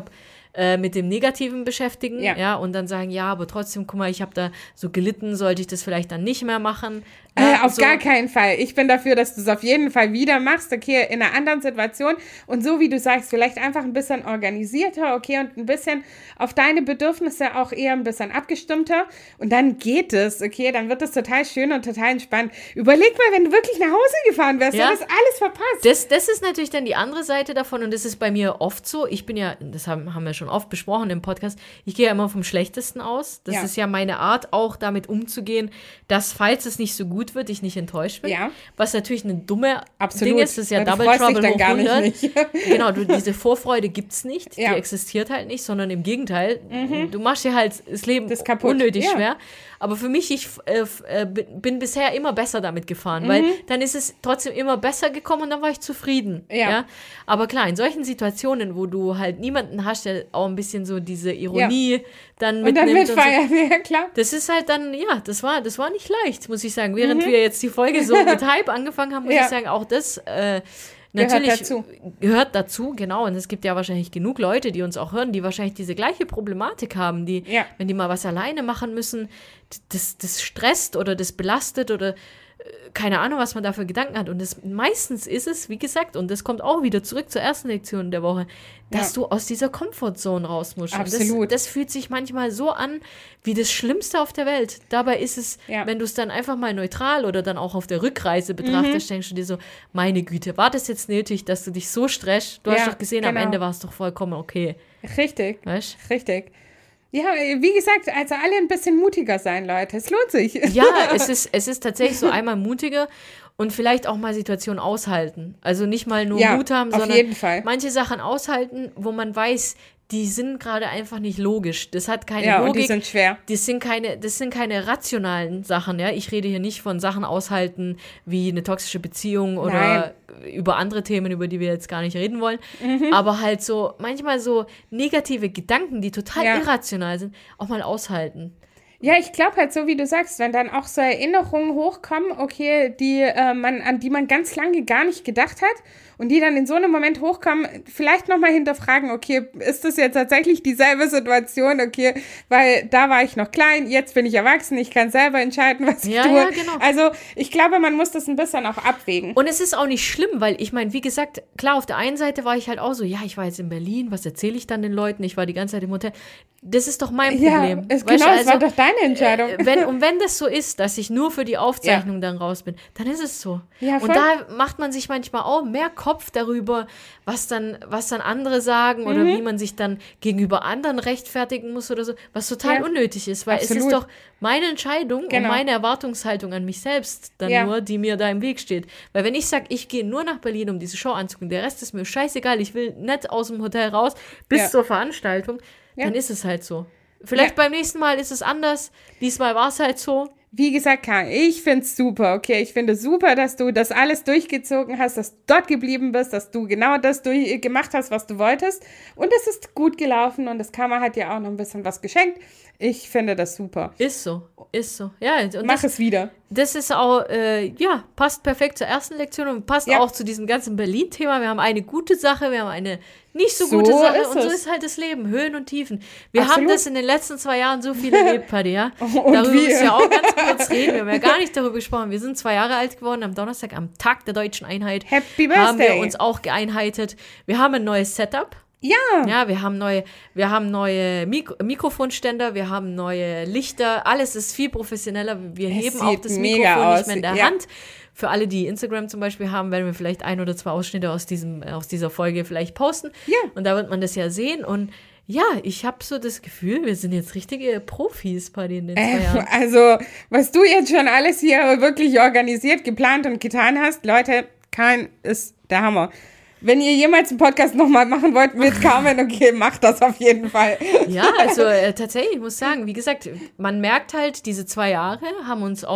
äh, mit dem Negativen beschäftigen, ja. Ja. und dann sagen, ja, aber trotzdem, guck mal, ich habe da so gelitten, sollte ich das vielleicht dann nicht mehr machen? Äh, Ja, auf so. gar keinen Fall. Ich bin dafür, dass du es auf jeden Fall wieder machst, okay, in einer anderen Situation und so wie du sagst, vielleicht einfach ein bisschen organisierter, okay, und ein bisschen auf deine Bedürfnisse auch eher ein bisschen abgestimmter und dann geht es, okay, dann wird es total schön und total entspannt. Überleg mal, wenn du wirklich nach Hause gefahren wärst, Ja. du hättest alles verpasst. Das, das ist natürlich dann die andere Seite davon und das ist bei mir oft so. Ich bin ja, das haben, haben wir schon oft besprochen im Podcast, ich gehe ja immer vom Schlechtesten aus. Das Ja. ist ja meine Art, auch damit umzugehen, dass, falls es nicht so gut wird, ich nicht enttäuscht bin. Ja. Was natürlich eine dumme Absolut. Ding ist, das ist ja Weil du Double freust dich Trouble dann hoch gar nicht hundert. nicht. Genau, du, diese Vorfreude gibt's nicht, Ja. die existiert halt nicht, sondern im Gegenteil, du machst dir halt das Leben Das ist kaputt. unnötig Ja. schwer. Aber für mich, ich äh, äh, bin bisher immer besser damit gefahren, weil dann ist es trotzdem immer besser gekommen und dann war ich zufrieden. Ja. Ja? Aber klar, in solchen Situationen, wo du halt niemanden hast, der auch ein bisschen so diese Ironie dann Und dann mitnimmt und so, mitfeiern, ja klar. das ist halt dann, ja, das war, das war nicht leicht, muss ich sagen. Mhm. Während wir jetzt die Folge so mit Hype angefangen haben, muss Ja. ich sagen, auch das äh, Gehört natürlich dazu. gehört dazu, genau. Und es gibt ja wahrscheinlich genug Leute, die uns auch hören, die wahrscheinlich diese gleiche Problematik haben, die, Ja. wenn die mal was alleine machen müssen, das, das stresst oder das belastet oder keine Ahnung, was man da für Gedanken hat. Und das, meistens ist es, wie gesagt, und das kommt auch wieder zurück zur ersten Lektion der Woche, dass Ja. du aus dieser Comfortzone raus musst. Und Absolut. Das, das fühlt sich manchmal so an wie das Schlimmste auf der Welt. Dabei ist es, Ja. wenn du es dann einfach mal neutral oder dann auch auf der Rückreise betrachtest, Mhm. denkst du dir so, meine Güte, war das jetzt nötig, dass du dich so stresst? Du Ja, hast doch gesehen, am genau. Ende war es doch vollkommen okay. Richtig, Weißt? richtig. Ja, wie gesagt, also alle ein bisschen mutiger sein, Leute. Es lohnt sich. Ja, es ist, es ist tatsächlich so einmal mutiger und vielleicht auch mal Situationen aushalten. Also nicht mal nur Ja, Mut haben, auf sondern jeden Fall. manche Sachen aushalten, wo man weiß, die sind gerade einfach nicht logisch. Das hat keine Ja, Logik. und die sind schwer. Das sind keine, das sind keine rationalen Sachen, ja. Ich rede hier nicht von Sachen aushalten wie eine toxische Beziehung oder über andere Themen, über die wir jetzt gar nicht reden wollen. Mhm. Aber halt so, manchmal so negative Gedanken, die total Ja. irrational sind, auch mal aushalten. Ja, ich glaube halt so, wie du sagst, wenn dann auch so Erinnerungen hochkommen, okay, die äh, man, an die man ganz lange gar nicht gedacht hat und die dann in so einem Moment hochkommen, vielleicht nochmal hinterfragen, okay, ist das jetzt tatsächlich dieselbe Situation, okay, weil da war ich noch klein, jetzt bin ich erwachsen, ich kann selber entscheiden, was ich Ja, tue. ja, genau. Also ich glaube, man muss das ein bisschen auch abwägen. Und es ist auch nicht schlimm, weil ich meine, wie gesagt, klar, auf der einen Seite war ich halt auch so, ja, ich war jetzt in Berlin, was erzähle ich dann den Leuten? Ich war die ganze Zeit im Hotel. Das ist doch mein Ja, Problem. ist, Weißt genau, du, es war doch deine Entscheidung. Äh, wenn, und wenn das so ist, dass ich nur für die Aufzeichnung dann raus bin, dann ist es so. Ja, voll. und da macht man sich manchmal auch mehr Kopf darüber, was dann, was dann andere sagen oder Mhm. wie man sich dann gegenüber anderen rechtfertigen muss oder so, was total Ja. unnötig ist, weil es Absolut. ist doch meine Entscheidung Genau. und meine Erwartungshaltung an mich selbst dann Ja. nur, die mir da im Weg steht. Weil wenn ich sage, ich gehe nur nach Berlin, um diese Show anzugucken, der Rest ist mir scheißegal, ich will nicht aus dem Hotel raus bis Ja. zur Veranstaltung, Ja. dann ist es halt so. Vielleicht Ja. beim nächsten Mal ist es anders. Diesmal war es halt so. Wie gesagt, Karin, ich finde es super, okay? Ich finde super, dass du das alles durchgezogen hast, dass du dort geblieben bist, dass du genau das durch gemacht hast, was du wolltest. Und es ist gut gelaufen und das Karma hat dir auch noch ein bisschen was geschenkt. Ich finde das super. Ist so. Ist so. Ja, und Mach das, es wieder. das ist auch, äh, ja, passt perfekt zur ersten Lektion und passt Ja. auch zu diesem ganzen Berlin-Thema. Wir haben eine gute Sache, wir haben eine nicht so, So gute Sache ist und so es. ist halt das Leben, Höhen und Tiefen. Wir Absolut. haben das in den letzten zwei Jahren so viel erlebt, Paddy, ja. Und Darüber wir. müssen wir auch ganz kurz reden. Wir haben ja gar nicht darüber gesprochen. Wir sind zwei Jahre alt geworden am Donnerstag, am Tag der deutschen Einheit. Happy Haben wir Birthday. uns auch geeinheiten. Wir haben ein neues Setup. Ja. Ja, wir haben neue, wir haben neue Mik- Mikrofonständer, wir haben neue Lichter, alles ist viel professioneller. Wir Es heben auch sieht das mega Mikrofon aus, nicht mehr in der ja. Hand. Für alle, die Instagram zum Beispiel haben, werden wir vielleicht ein oder zwei Ausschnitte aus, diesem, aus dieser Folge vielleicht posten. Ja. Und da wird man das ja sehen. Und ja, ich habe so das Gefühl, wir sind jetzt richtige Profis bei den in den zwei Äh, Jahren. also, was du jetzt schon alles hier wirklich organisiert, geplant und getan hast, Leute, Karin ist der Hammer. Wenn ihr jemals einen Podcast nochmal machen wollt mit Carmen, okay, macht das auf jeden Fall. Ja, also äh, tatsächlich, ich muss sagen, wie gesagt, man merkt halt, diese zwei Jahre haben uns auch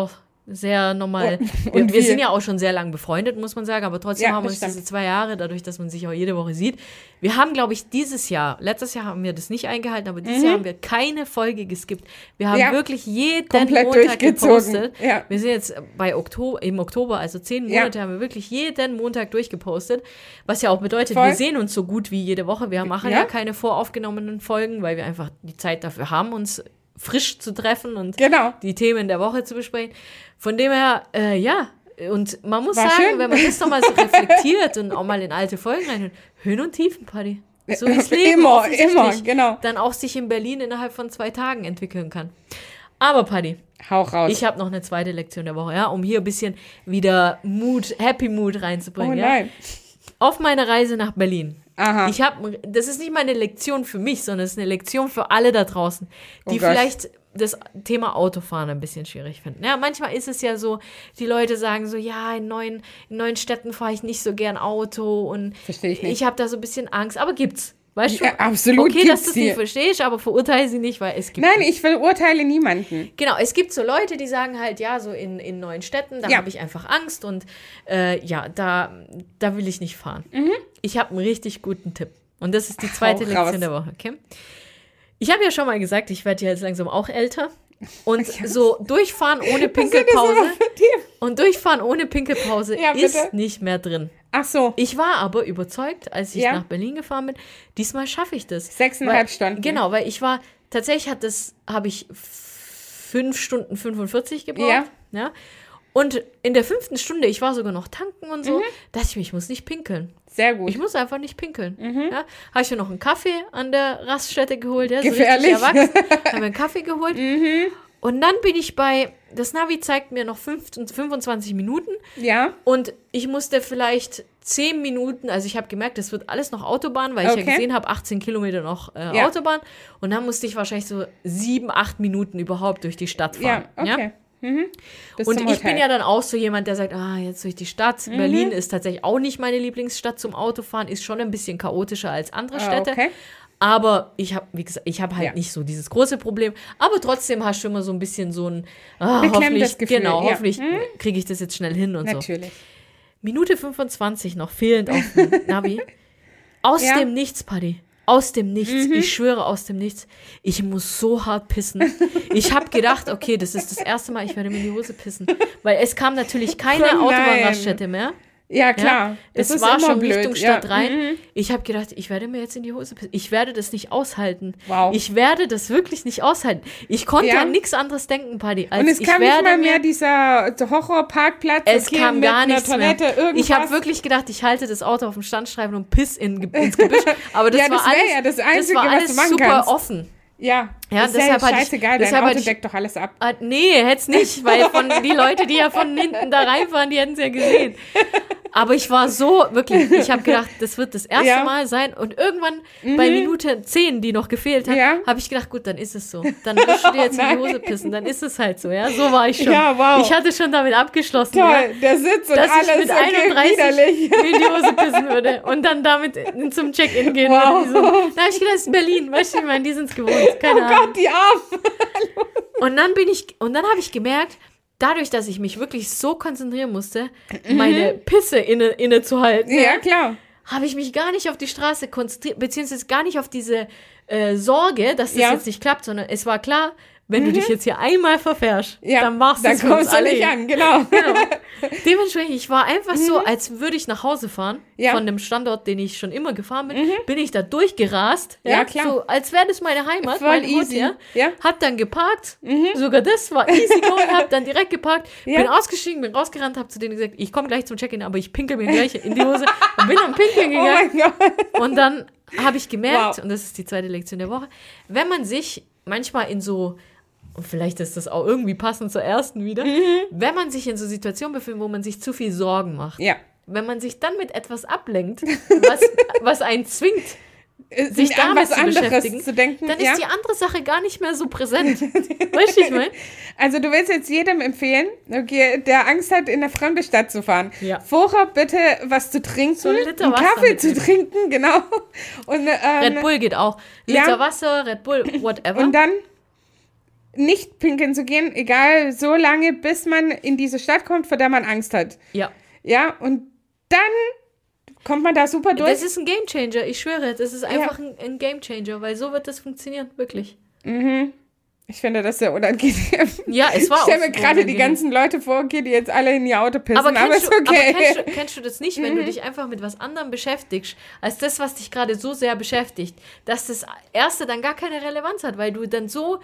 sehr normal. Und, wir und wir wie? sind ja auch schon sehr lang befreundet, muss man sagen, aber trotzdem Ja, haben wir das uns diese stimmt. zwei Jahre, dadurch, dass man sich auch jede Woche sieht. Wir haben, glaube ich, dieses Jahr, letztes Jahr haben wir das nicht eingehalten, aber dieses Jahr haben wir keine Folge geskippt. Wir haben Ja. wirklich jeden Komplett Montag durchgezogen. gepostet. Ja. Wir sind jetzt bei Oktober, im Oktober, also zehn Ja. Monate, haben wir wirklich jeden Montag durchgepostet, was ja auch bedeutet, Voll. wir sehen uns so gut wie jede Woche. Wir machen ja, Ja. ja keine voraufgenommenen Folgen, weil wir einfach die Zeit dafür haben, uns frisch zu treffen und Genau. die Themen der Woche zu besprechen. Von dem her, äh, ja, und man muss War sagen, schön. wenn man das nochmal so reflektiert und auch mal in alte Folgen reinhört, Höhen und Tiefen, Paddy. So wie das Leben Immer, offensichtlich immer, genau. dann auch sich in Berlin innerhalb von zwei Tagen entwickeln kann. Aber Paddy, Hau raus. ich habe noch eine zweite Lektion der Woche, ja, um hier ein bisschen wieder Mut, Happy Mood reinzubringen. oh ja. nein. Auf meiner Reise nach Berlin. Aha. Ich habe, das ist nicht mal eine Lektion für mich, sondern es ist eine Lektion für alle da draußen, die Oh Gott. vielleicht das Thema Autofahren ein bisschen schwierig finden. Ja, manchmal ist es ja so, die Leute sagen so, ja, in neuen, in neuen Städten fahre ich nicht so gern Auto und Versteh ich nicht. ich habe da so ein bisschen Angst, aber gibt's. Weißt du? Ja, absolut Okay, dass gibt's du es die. nicht verstehst, aber verurteile sie nicht, weil es gibt Nein, es. ich verurteile niemanden. Genau, es gibt so Leute, die sagen halt, ja, so in, in neuen Städten, da Ja. habe ich einfach Angst und äh, ja, da, da will ich nicht fahren. Mhm. Ich habe einen richtig guten Tipp. Und das ist die zweite Hau Lektion raus. der Woche, okay? Ich habe ja schon mal gesagt, ich werde ja jetzt langsam auch älter. Und so durchfahren ohne Was sind das Pinkelpause aber für Themen? und durchfahren ohne Pinkelpause Ja, bitte. ist nicht mehr drin. Ach so, Ich war aber überzeugt, als ich Ja. nach Berlin gefahren bin, diesmal schaffe ich das. Sechseinhalb weil, Stunden. Genau, weil ich war, tatsächlich hat das, habe ich fünf Stunden fünfundvierzig gebraucht. Ja. Ja. Und in der fünften Stunde, ich war sogar noch tanken und Mhm. so, dachte ich mir, ich muss nicht pinkeln. sehr gut. Ich muss einfach nicht pinkeln. Mhm. Ja, habe ich mir noch einen Kaffee an der Raststätte geholt. Ja, Gefährlich. So richtig erwachsen. Habe mir einen Kaffee geholt. Mhm. Und dann bin ich bei, das Navi zeigt mir noch fünfundzwanzig Minuten. Ja, Und ich musste vielleicht zehn Minuten, also ich habe gemerkt, das wird alles noch Autobahn, weil ich Okay. ja gesehen habe, achtzehn Kilometer noch äh, Ja. Autobahn. Und dann musste ich wahrscheinlich so sieben, acht Minuten überhaupt durch die Stadt ja, fahren. okay. Mhm. Bis Und zum ich Hotel. bin ja dann auch so jemand, der sagt, ah, jetzt durch die Stadt. Mhm. Berlin ist tatsächlich auch nicht meine Lieblingsstadt zum Autofahren, ist schon ein bisschen chaotischer als andere Ah, Städte. okay. Aber ich habe, wie gesagt, ich habe halt Ja. nicht so dieses große Problem. Aber trotzdem hast du immer so ein bisschen so ein, ah, Beklemmendes hoffentlich, Gefühl, genau, ja. hoffentlich Mhm. kriege ich das jetzt schnell hin und so. Natürlich. Minute fünfundzwanzig noch fehlend auf dem Navi. Aus Ja. dem Nichts, Paddy. Aus dem Nichts. Ich schwöre, aus dem Nichts. Ich muss so hart pissen. Ich habe gedacht, okay, das ist das erste Mal, ich werde mir in die Hose pissen. Weil es kam natürlich keine Oh nein. Autobahnraststätte mehr. Ja, Ja, klar. Das es ist war immer schon blöd. Richtung Stadt ja. rein. Mhm. Ich habe gedacht, ich werde mir jetzt in die Hose pissen. Ich werde das nicht aushalten. Wow. Ich werde das wirklich nicht aushalten. Ich konnte Ja. an nichts anderes denken, Paddy, als Und es ich kam nicht werde mal mir mehr dieser Horrorparkplatz. Es okay, kam mit gar einer nichts Toilette, mehr. Irgendwas. Ich habe wirklich gedacht, ich halte das Auto auf dem Standstreifen und piss in, Ge- ins Gebüsch. Aber das Ja, das war wär alles, ja das Einzige, war was alles du machen super kannst. offen. Ja, Ja, das ist deshalb ja hatte ich- scheißegal, dein deshalb Auto hatte ich- deckt doch alles ab. Ah, nee, hätte es nicht, weil von die Leute, die ja von hinten da reinfahren, die hätten es ja gesehen. Aber ich war so, wirklich, ich habe gedacht, das wird das erste Ja. Mal sein. Und irgendwann bei Minute zehn, die noch gefehlt hat, Ja. habe ich gedacht, gut, dann ist es so. Dann wirst du dir jetzt in die Nein. Hose pissen. Dann ist es halt so, ja. So war ich schon. Ja, wow. Ich hatte schon damit abgeschlossen, ja, Toll, der Sitz und dass alles, ich mit okay, einunddreißig widerlich. mir in die Hose pissen würde und dann damit in- zum Check-in gehen Wow. würde. So. Da habe ich gedacht, das ist Berlin, weißt du, ich meine, die sind es gewohnt, keine Oh Ahnung. Gott, die Arme. Und dann bin ich, und dann habe ich gemerkt, dadurch, dass ich mich wirklich so konzentrieren musste, meine Pisse inne, inne zu halten, Mhm. Ja, klar. habe ich mich gar nicht auf die Straße konzentriert, beziehungsweise gar nicht auf diese äh, Sorge, dass das Ja. jetzt nicht klappt, sondern es war klar, wenn du dich jetzt hier einmal verfährst, Ja, dann machst du dann es für uns kommst du alle nicht hin. an, genau. Genau. Dementsprechend, ich war einfach so, als würde ich nach Hause fahren, Ja. von dem Standort, den ich schon immer gefahren bin, bin ich da durchgerast. Ja, klar. So, als wäre das meine Heimat, Voll mein Hut, easy. ja. Ja. Hab dann geparkt, sogar das war easy going, hab dann direkt geparkt, Ja. bin ausgestiegen, bin rausgerannt, hab zu denen gesagt, ich komme gleich zum Check-in, aber ich pinkel mir gleich in die Hose und bin am Pinkeln Oh gegangen. mein Gott. Und dann habe ich gemerkt, Wow. und das ist die zweite Lektion der Woche, wenn man sich manchmal in so, und vielleicht ist das auch irgendwie passend zur ersten wieder, Mhm. wenn man sich in so Situationen befindet, wo man sich zu viel Sorgen macht, Ja. wenn man sich dann mit etwas ablenkt, was, was einen zwingt, sich An damit was zu anderes beschäftigen, zu denken. dann ja. ist die andere Sache gar nicht mehr so präsent. Weißt du, ich meine? Also du willst jetzt jedem empfehlen, okay, der Angst hat, in eine fremde Stadt zu fahren. Ja. Vorher bitte was zu trinken, So ein Liter einen Wasser Kaffee zu mitnehmen. trinken, genau. Und, ähm, Red Bull geht auch. ja. Liter Wasser, Red Bull, whatever. und dann nicht pinkeln zu gehen, egal, so lange, bis man in diese Stadt kommt, vor der man Angst hat. Ja. Ja, und dann kommt man da super durch. Das ist ein Gamechanger, ich schwöre, das ist einfach Ja. ein, ein Gamechanger, weil so wird das funktionieren, wirklich. Mhm. Ich finde das sehr unangenehm. Ja, es war Ich stelle mir auch gerade die unangenehm. ganzen Leute vor, okay, die jetzt alle in ihr Auto pissen, Aber aber, kennst, ist du, okay. aber kennst, du, kennst du das nicht, wenn du dich einfach mit was anderem beschäftigst, als das, was dich gerade so sehr beschäftigt, dass das Erste dann gar keine Relevanz hat, weil du dann so...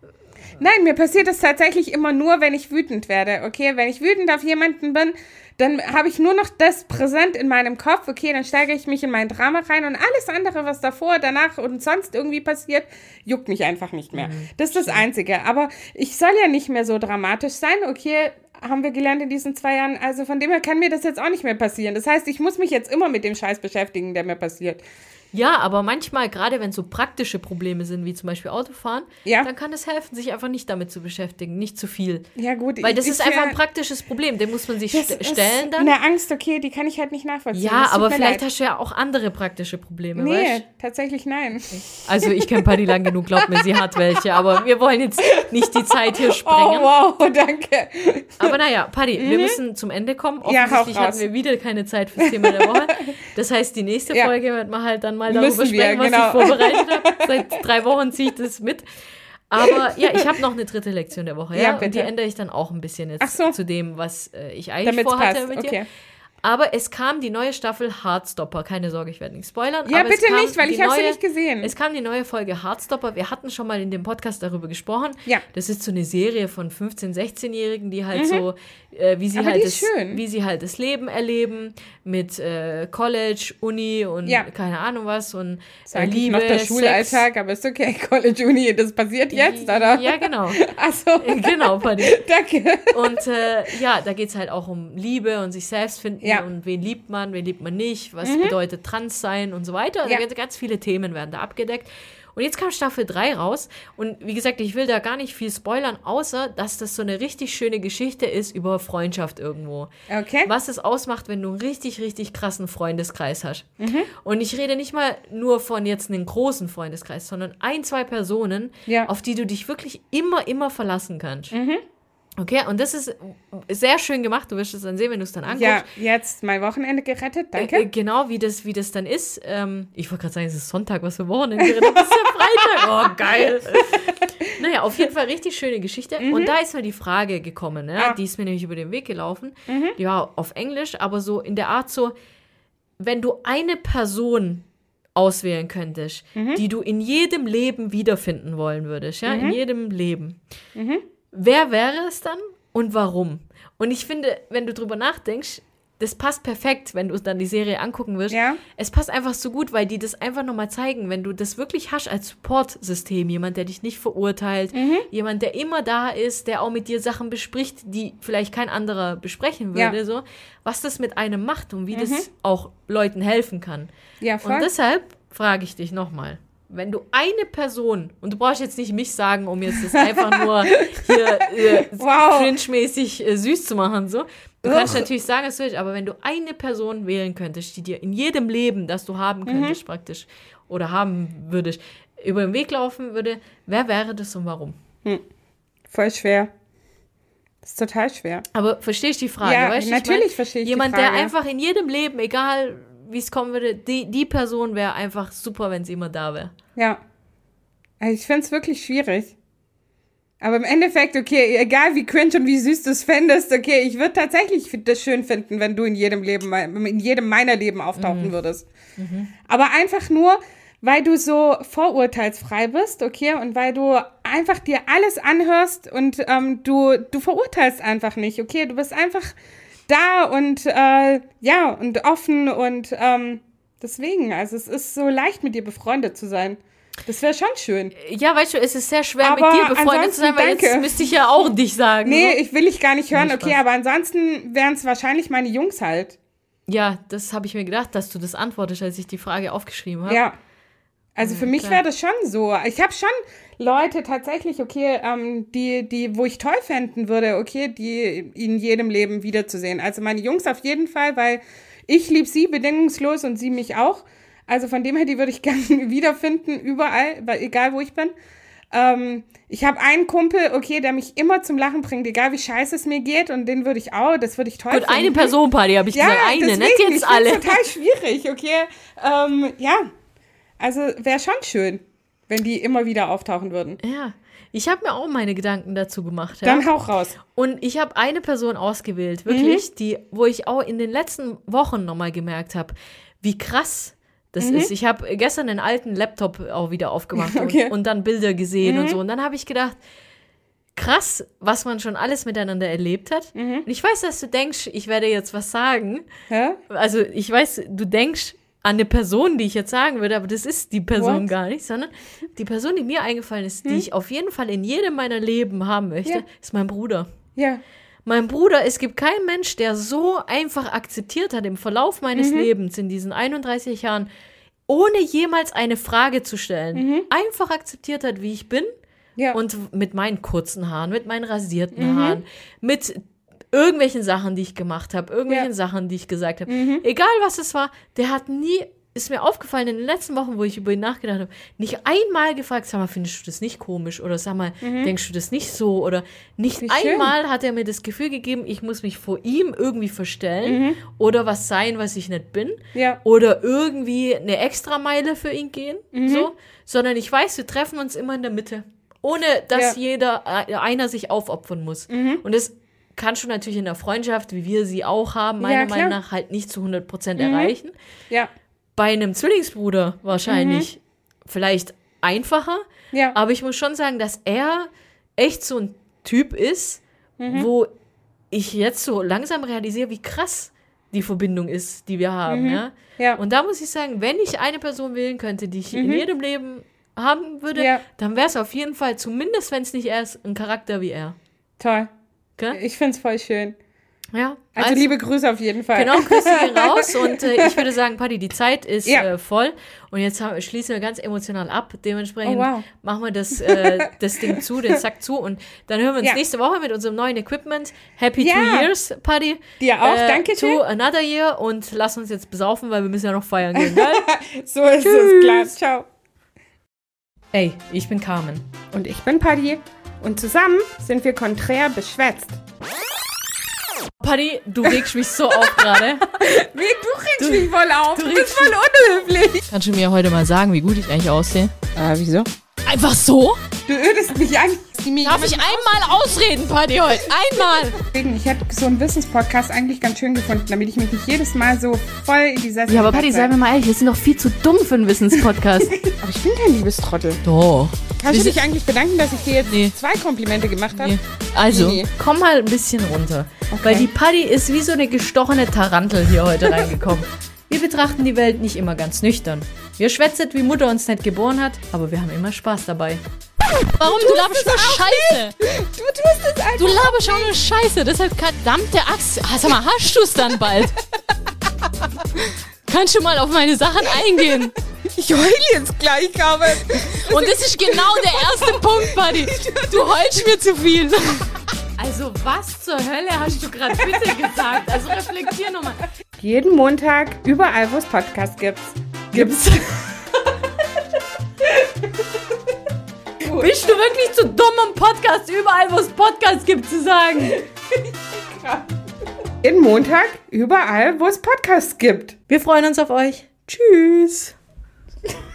Nein, mir passiert das tatsächlich immer nur, wenn ich wütend werde, okay? Wenn ich wütend auf jemanden bin, dann habe ich nur noch das präsent in meinem Kopf, okay, dann steigere ich mich in mein Drama rein und alles andere, was davor, danach und sonst irgendwie passiert, juckt mich einfach nicht mehr. Mhm, das ist das Einzige. Aber ich soll ja nicht mehr so dramatisch sein, okay, haben wir gelernt in diesen zwei Jahren, also von dem her kann mir das jetzt auch nicht mehr passieren. Das heißt, ich muss mich jetzt immer mit dem Scheiß beschäftigen, der mir passiert. Ja, aber manchmal, gerade wenn so praktische Probleme sind, wie zum Beispiel Autofahren, ja. dann kann es helfen, sich einfach nicht damit zu beschäftigen, nicht zu viel. Ja, gut. Weil das ich, ist einfach ein ja, praktisches Problem, dem muss man sich das st- ist stellen dann. Eine Angst, okay, die kann ich halt nicht nachvollziehen. Ja, Das tut aber mir vielleicht leid. hast du ja auch andere praktische Probleme, Nee, weißt? tatsächlich nein. Also ich kenne Paddy lang genug, glaub mir, sie hat welche, aber wir wollen jetzt nicht die Zeit hier sprengen. Oh, wow, danke. Aber naja, Paddy, mhm. wir müssen zum Ende kommen. Ja, Offensichtlich hau raus. hatten wir wieder keine Zeit fürs Thema der Woche. Das heißt, die nächste Ja. Folge wird man halt dann mal darüber Müssen wir, sprechen, was genau. ich vorbereitet habe. Seit drei Wochen ziehe ich das mit. Aber ja, ich habe noch eine dritte Lektion der Woche. Ja, Ja, und die bitte. ändere ich dann auch ein bisschen jetzt Ach so. zu dem, was äh, ich eigentlich Damit's vorhatte passt, mit dir. okay. Aber es kam die neue Staffel Heartstopper. Keine Sorge, ich werde nicht spoilern. Ja, aber es bitte kam nicht, weil die ich habe sie neue- nicht gesehen. Es kam die neue Folge Heartstopper. Wir hatten schon mal in dem Podcast darüber gesprochen. Ja. Das ist so eine Serie von fünfzehn-, sechzehnjährigen, die halt so, äh, wie, sie Aber halt die das, ist schön. wie sie halt das Leben erleben mit äh, College, Uni und Ja. keine Ahnung was und Das ist äh, eigentlich Liebe, noch der Sex. Schulalltag, aber ist okay. College, Uni, das passiert jetzt, oder? Ja, genau. Achso, Genau, Paddy. danke. Und äh, ja, da geht es halt auch um Liebe und sich selbst finden Ja. und wen liebt man, wen liebt man nicht, was bedeutet trans sein und so weiter. Ja. Da ganz, ganz viele Themen werden da abgedeckt. Und jetzt kam Staffel drei raus und wie gesagt, ich will da gar nicht viel spoilern, außer, dass das so eine richtig schöne Geschichte ist über Freundschaft irgendwo. Okay. Was es ausmacht, wenn du einen richtig, richtig krassen Freundeskreis hast. Mhm. Und ich rede nicht mal nur von jetzt einem großen Freundeskreis, sondern ein, zwei Personen, Ja. auf die du dich wirklich immer, immer verlassen kannst. Mhm. Okay, und das ist sehr schön gemacht. Du wirst es dann sehen, wenn du es dann anguckst. Ja, jetzt mein Wochenende gerettet, danke. Äh, genau, wie das, wie das dann ist. Ähm, ich wollte gerade sagen, es ist Sonntag, was für Wochenende gerettet. Das ist ja Freitag. Oh, geil. Naja, auf jeden Fall richtig schöne Geschichte. Mhm. Und da ist mir die Frage gekommen, ne? Ah. Die ist mir nämlich über den Weg gelaufen. Mhm. Die war auf Englisch, aber so in der Art so, wenn du eine Person auswählen könntest, Mhm. die du in jedem Leben wiederfinden wollen würdest, ja, Mhm. in jedem Leben. Mhm. Wer wäre es dann und warum? Und ich finde, wenn du drüber nachdenkst, das passt perfekt, wenn du dann die Serie angucken wirst. Ja. Es passt einfach so gut, weil die das einfach nochmal zeigen, wenn du das wirklich hast als Support-System, jemand, der dich nicht verurteilt, Mhm. jemand, der immer da ist, der auch mit dir Sachen bespricht, die vielleicht kein anderer besprechen würde, Ja. so, was das mit einem macht und wie das auch Leuten helfen kann. Ja, voll. Und deshalb frage ich dich nochmal, wenn du eine Person, und du brauchst jetzt nicht mich sagen, um jetzt das einfach nur hier äh, Wow. cringe-mäßig äh, süß zu machen, so. Du Ugh. kannst natürlich sagen, was du willst, aber wenn du eine Person wählen könntest, die dir in jedem Leben, das du haben könntest, praktisch, oder haben würdest, über den Weg laufen würde, wer wäre das und warum? Voll schwer. Das ist total schwer. Aber verstehst du die Frage? Ja, weißt du, natürlich ich mein, verstehe ich die jemand, Frage. der einfach in jedem Leben, egal wie es kommen würde, die, die Person wäre einfach super, wenn sie immer da wäre. Ja. Also ich finde es wirklich schwierig. Aber im Endeffekt, okay, egal wie cringe und wie süß du es fändest, okay, ich würde tatsächlich das schön finden, wenn du in jedem Leben, in jedem meiner Leben auftauchen Mhm. würdest. Aber einfach nur, weil du so vorurteilsfrei bist, okay, und weil du einfach dir alles anhörst und ähm, du, du verurteilst einfach nicht, okay, du bist einfach da und äh, ja, und offen und ähm, deswegen, also es ist so leicht, mit dir befreundet zu sein. Das wäre schon schön. Ja, weißt du, es ist sehr schwer, Aber mit dir befreundet zu sein, weil ansonsten jetzt danke. müsste ich ja auch dich sagen. Nee, so. ich will ich gar nicht hören, Nee, okay, Spaß. aber ansonsten wären es wahrscheinlich meine Jungs halt. Ja, das habe ich mir gedacht, dass du das antwortest, als ich die Frage aufgeschrieben habe. Ja. Also für mich klar. wäre das schon so. Ich habe schon Leute tatsächlich, okay, ähm, die, die, wo ich toll fänden würde, okay, die in jedem Leben wiederzusehen. Also meine Jungs auf jeden Fall, weil ich liebe sie bedingungslos und sie mich auch. Also von dem her, die würde ich gerne wiederfinden, überall, weil, egal wo ich bin. Ähm, ich habe einen Kumpel, okay, der mich immer zum Lachen bringt, egal wie scheiße es mir geht. Und den würde ich auch, das würde ich toll Gut, finden. eine Person, Party, habe ich ja, gesagt. Eine, deswegen, nicht jetzt ich alle. Das total schwierig, okay. Ähm, ja, also wäre schon schön, wenn die immer wieder auftauchen würden. Ja, ich habe mir auch meine Gedanken dazu gemacht. Ja? Dann hauch raus. Und ich habe eine Person ausgewählt, wirklich, mhm. die, wo ich auch in den letzten Wochen nochmal gemerkt habe, wie krass das mhm. ist. Ich habe gestern den alten Laptop auch wieder aufgemacht okay. und, und dann Bilder gesehen mhm. und so. Und dann habe ich gedacht, krass, was man schon alles miteinander erlebt hat. Mhm. Und ich weiß, dass du denkst, ich werde jetzt was sagen. Hä? Also ich weiß, du denkst an eine Person, die ich jetzt sagen würde, aber das ist die Person What? gar nicht, sondern die Person, die mir eingefallen ist, hm? die ich auf jeden Fall in jedem meiner Leben haben möchte, ja. ist mein Bruder. Ja. Mein Bruder, es gibt keinen Mensch, der so einfach akzeptiert hat im Verlauf meines mhm. Lebens in diesen einunddreißig Jahren, ohne jemals eine Frage zu stellen, mhm. einfach akzeptiert hat, wie ich bin ja. und mit meinen kurzen Haaren, mit meinen rasierten mhm. Haaren, mit irgendwelchen Sachen, die ich gemacht habe, irgendwelchen ja. Sachen, die ich gesagt habe. Mhm. Egal, was es war, der hat nie, ist mir aufgefallen in den letzten Wochen, wo ich über ihn nachgedacht habe, nicht einmal gefragt, sag mal, findest du das nicht komisch? Oder sag mal, mhm. denkst du das nicht so? Oder nicht einmal hat er mir das Gefühl gegeben, ich muss mich vor ihm irgendwie verstellen mhm. oder was sein, was ich nicht bin. Ja. Oder irgendwie eine Extrameile für ihn gehen. Mhm. So. Sondern ich weiß, wir treffen uns immer in der Mitte. Ohne, dass ja. jeder, äh, einer sich aufopfern muss. Mhm. Und das kannst du natürlich in der Freundschaft, wie wir sie auch haben, meiner ja, Meinung nach halt nicht zu hundert Prozent mhm. erreichen. Ja. Bei einem Zwillingsbruder wahrscheinlich mhm. vielleicht einfacher. Ja. Aber ich muss schon sagen, dass er echt so ein Typ ist, mhm. wo ich jetzt so langsam realisiere, wie krass die Verbindung ist, die wir haben. Mhm. Ja? Ja. Und da muss ich sagen, wenn ich eine Person wählen könnte, die ich mhm. in jedem Leben haben würde, ja. dann wäre es auf jeden Fall, zumindest wenn es nicht er ist, ein Charakter wie er. Toll. Okay? Ich finde es voll schön. Ja. Also, also liebe Grüße auf jeden Fall. Genau, Grüße gehen raus. Und äh, ich würde sagen, Patti, die Zeit ist ja. äh, voll. Und jetzt haben, schließen wir ganz emotional ab. Dementsprechend oh, wow. machen wir das, äh, das Ding zu, den Sack zu. Und dann hören wir uns ja. nächste Woche mit unserem neuen Equipment. Happy ja. two years, Patti. Dir auch, äh, danke schön. To another year. Und lass uns jetzt besaufen, weil wir müssen ja noch feiern gehen, gell? So ist Tschüss. Es, klar. Ciao. Hey, ich bin Carmen. Und ich bin Patti. Und zusammen sind wir konträr beschwätzt. Patti, du regst mich so auf gerade. Wie, du regst du, mich voll auf. Du, du bist voll unhöflich. Kannst du mir heute mal sagen, wie gut ich eigentlich aussehe? Ah, wieso? Einfach so? Du ödest mich an. Darf ich einmal ausreden, Patti, heute? Einmal! Ich hätte so einen Wissenspodcast eigentlich ganz schön gefunden, damit ich mich nicht jedes Mal so voll in die Sessel Ja, aber Patti, sei mir mal ehrlich, wir sind doch viel zu dumm für einen Wissenspodcast. Aber ich bin kein Liebestrottel. Doch. Kannst du dich eigentlich bedanken, dass ich dir jetzt nee. zwei Komplimente gemacht habe? Nee. Also, nee. komm mal ein bisschen runter. Okay. Weil die Patti ist wie so eine gestochene Tarantel hier heute reingekommen. Wir betrachten die Welt nicht immer ganz nüchtern. Wir schwätzen, wie Mutter uns nicht geboren hat, aber wir haben immer Spaß dabei. Warum? Du, du laberst nur Scheiße. Nicht. Du tust es einfach. Du laberst auch nur Scheiße. Deshalb verdammte Axt. Ah, sag mal, hast du es dann bald? Kannst du mal auf meine Sachen eingehen? Ich heule jetzt gleich, Carmen. Und das ist genau der erste Punkt, Buddy. Du heulst mir zu viel. Also was zur Hölle hast du gerade bitte gesagt? Also reflektier nochmal. Jeden Montag, überall, wo es Podcasts gibt. Gibt's. Bist du wirklich zu dumm, um Podcast überall, wo es Podcasts gibt, zu sagen? Jeden Montag, überall, wo es Podcasts gibt. Wir freuen uns auf euch. Tschüss.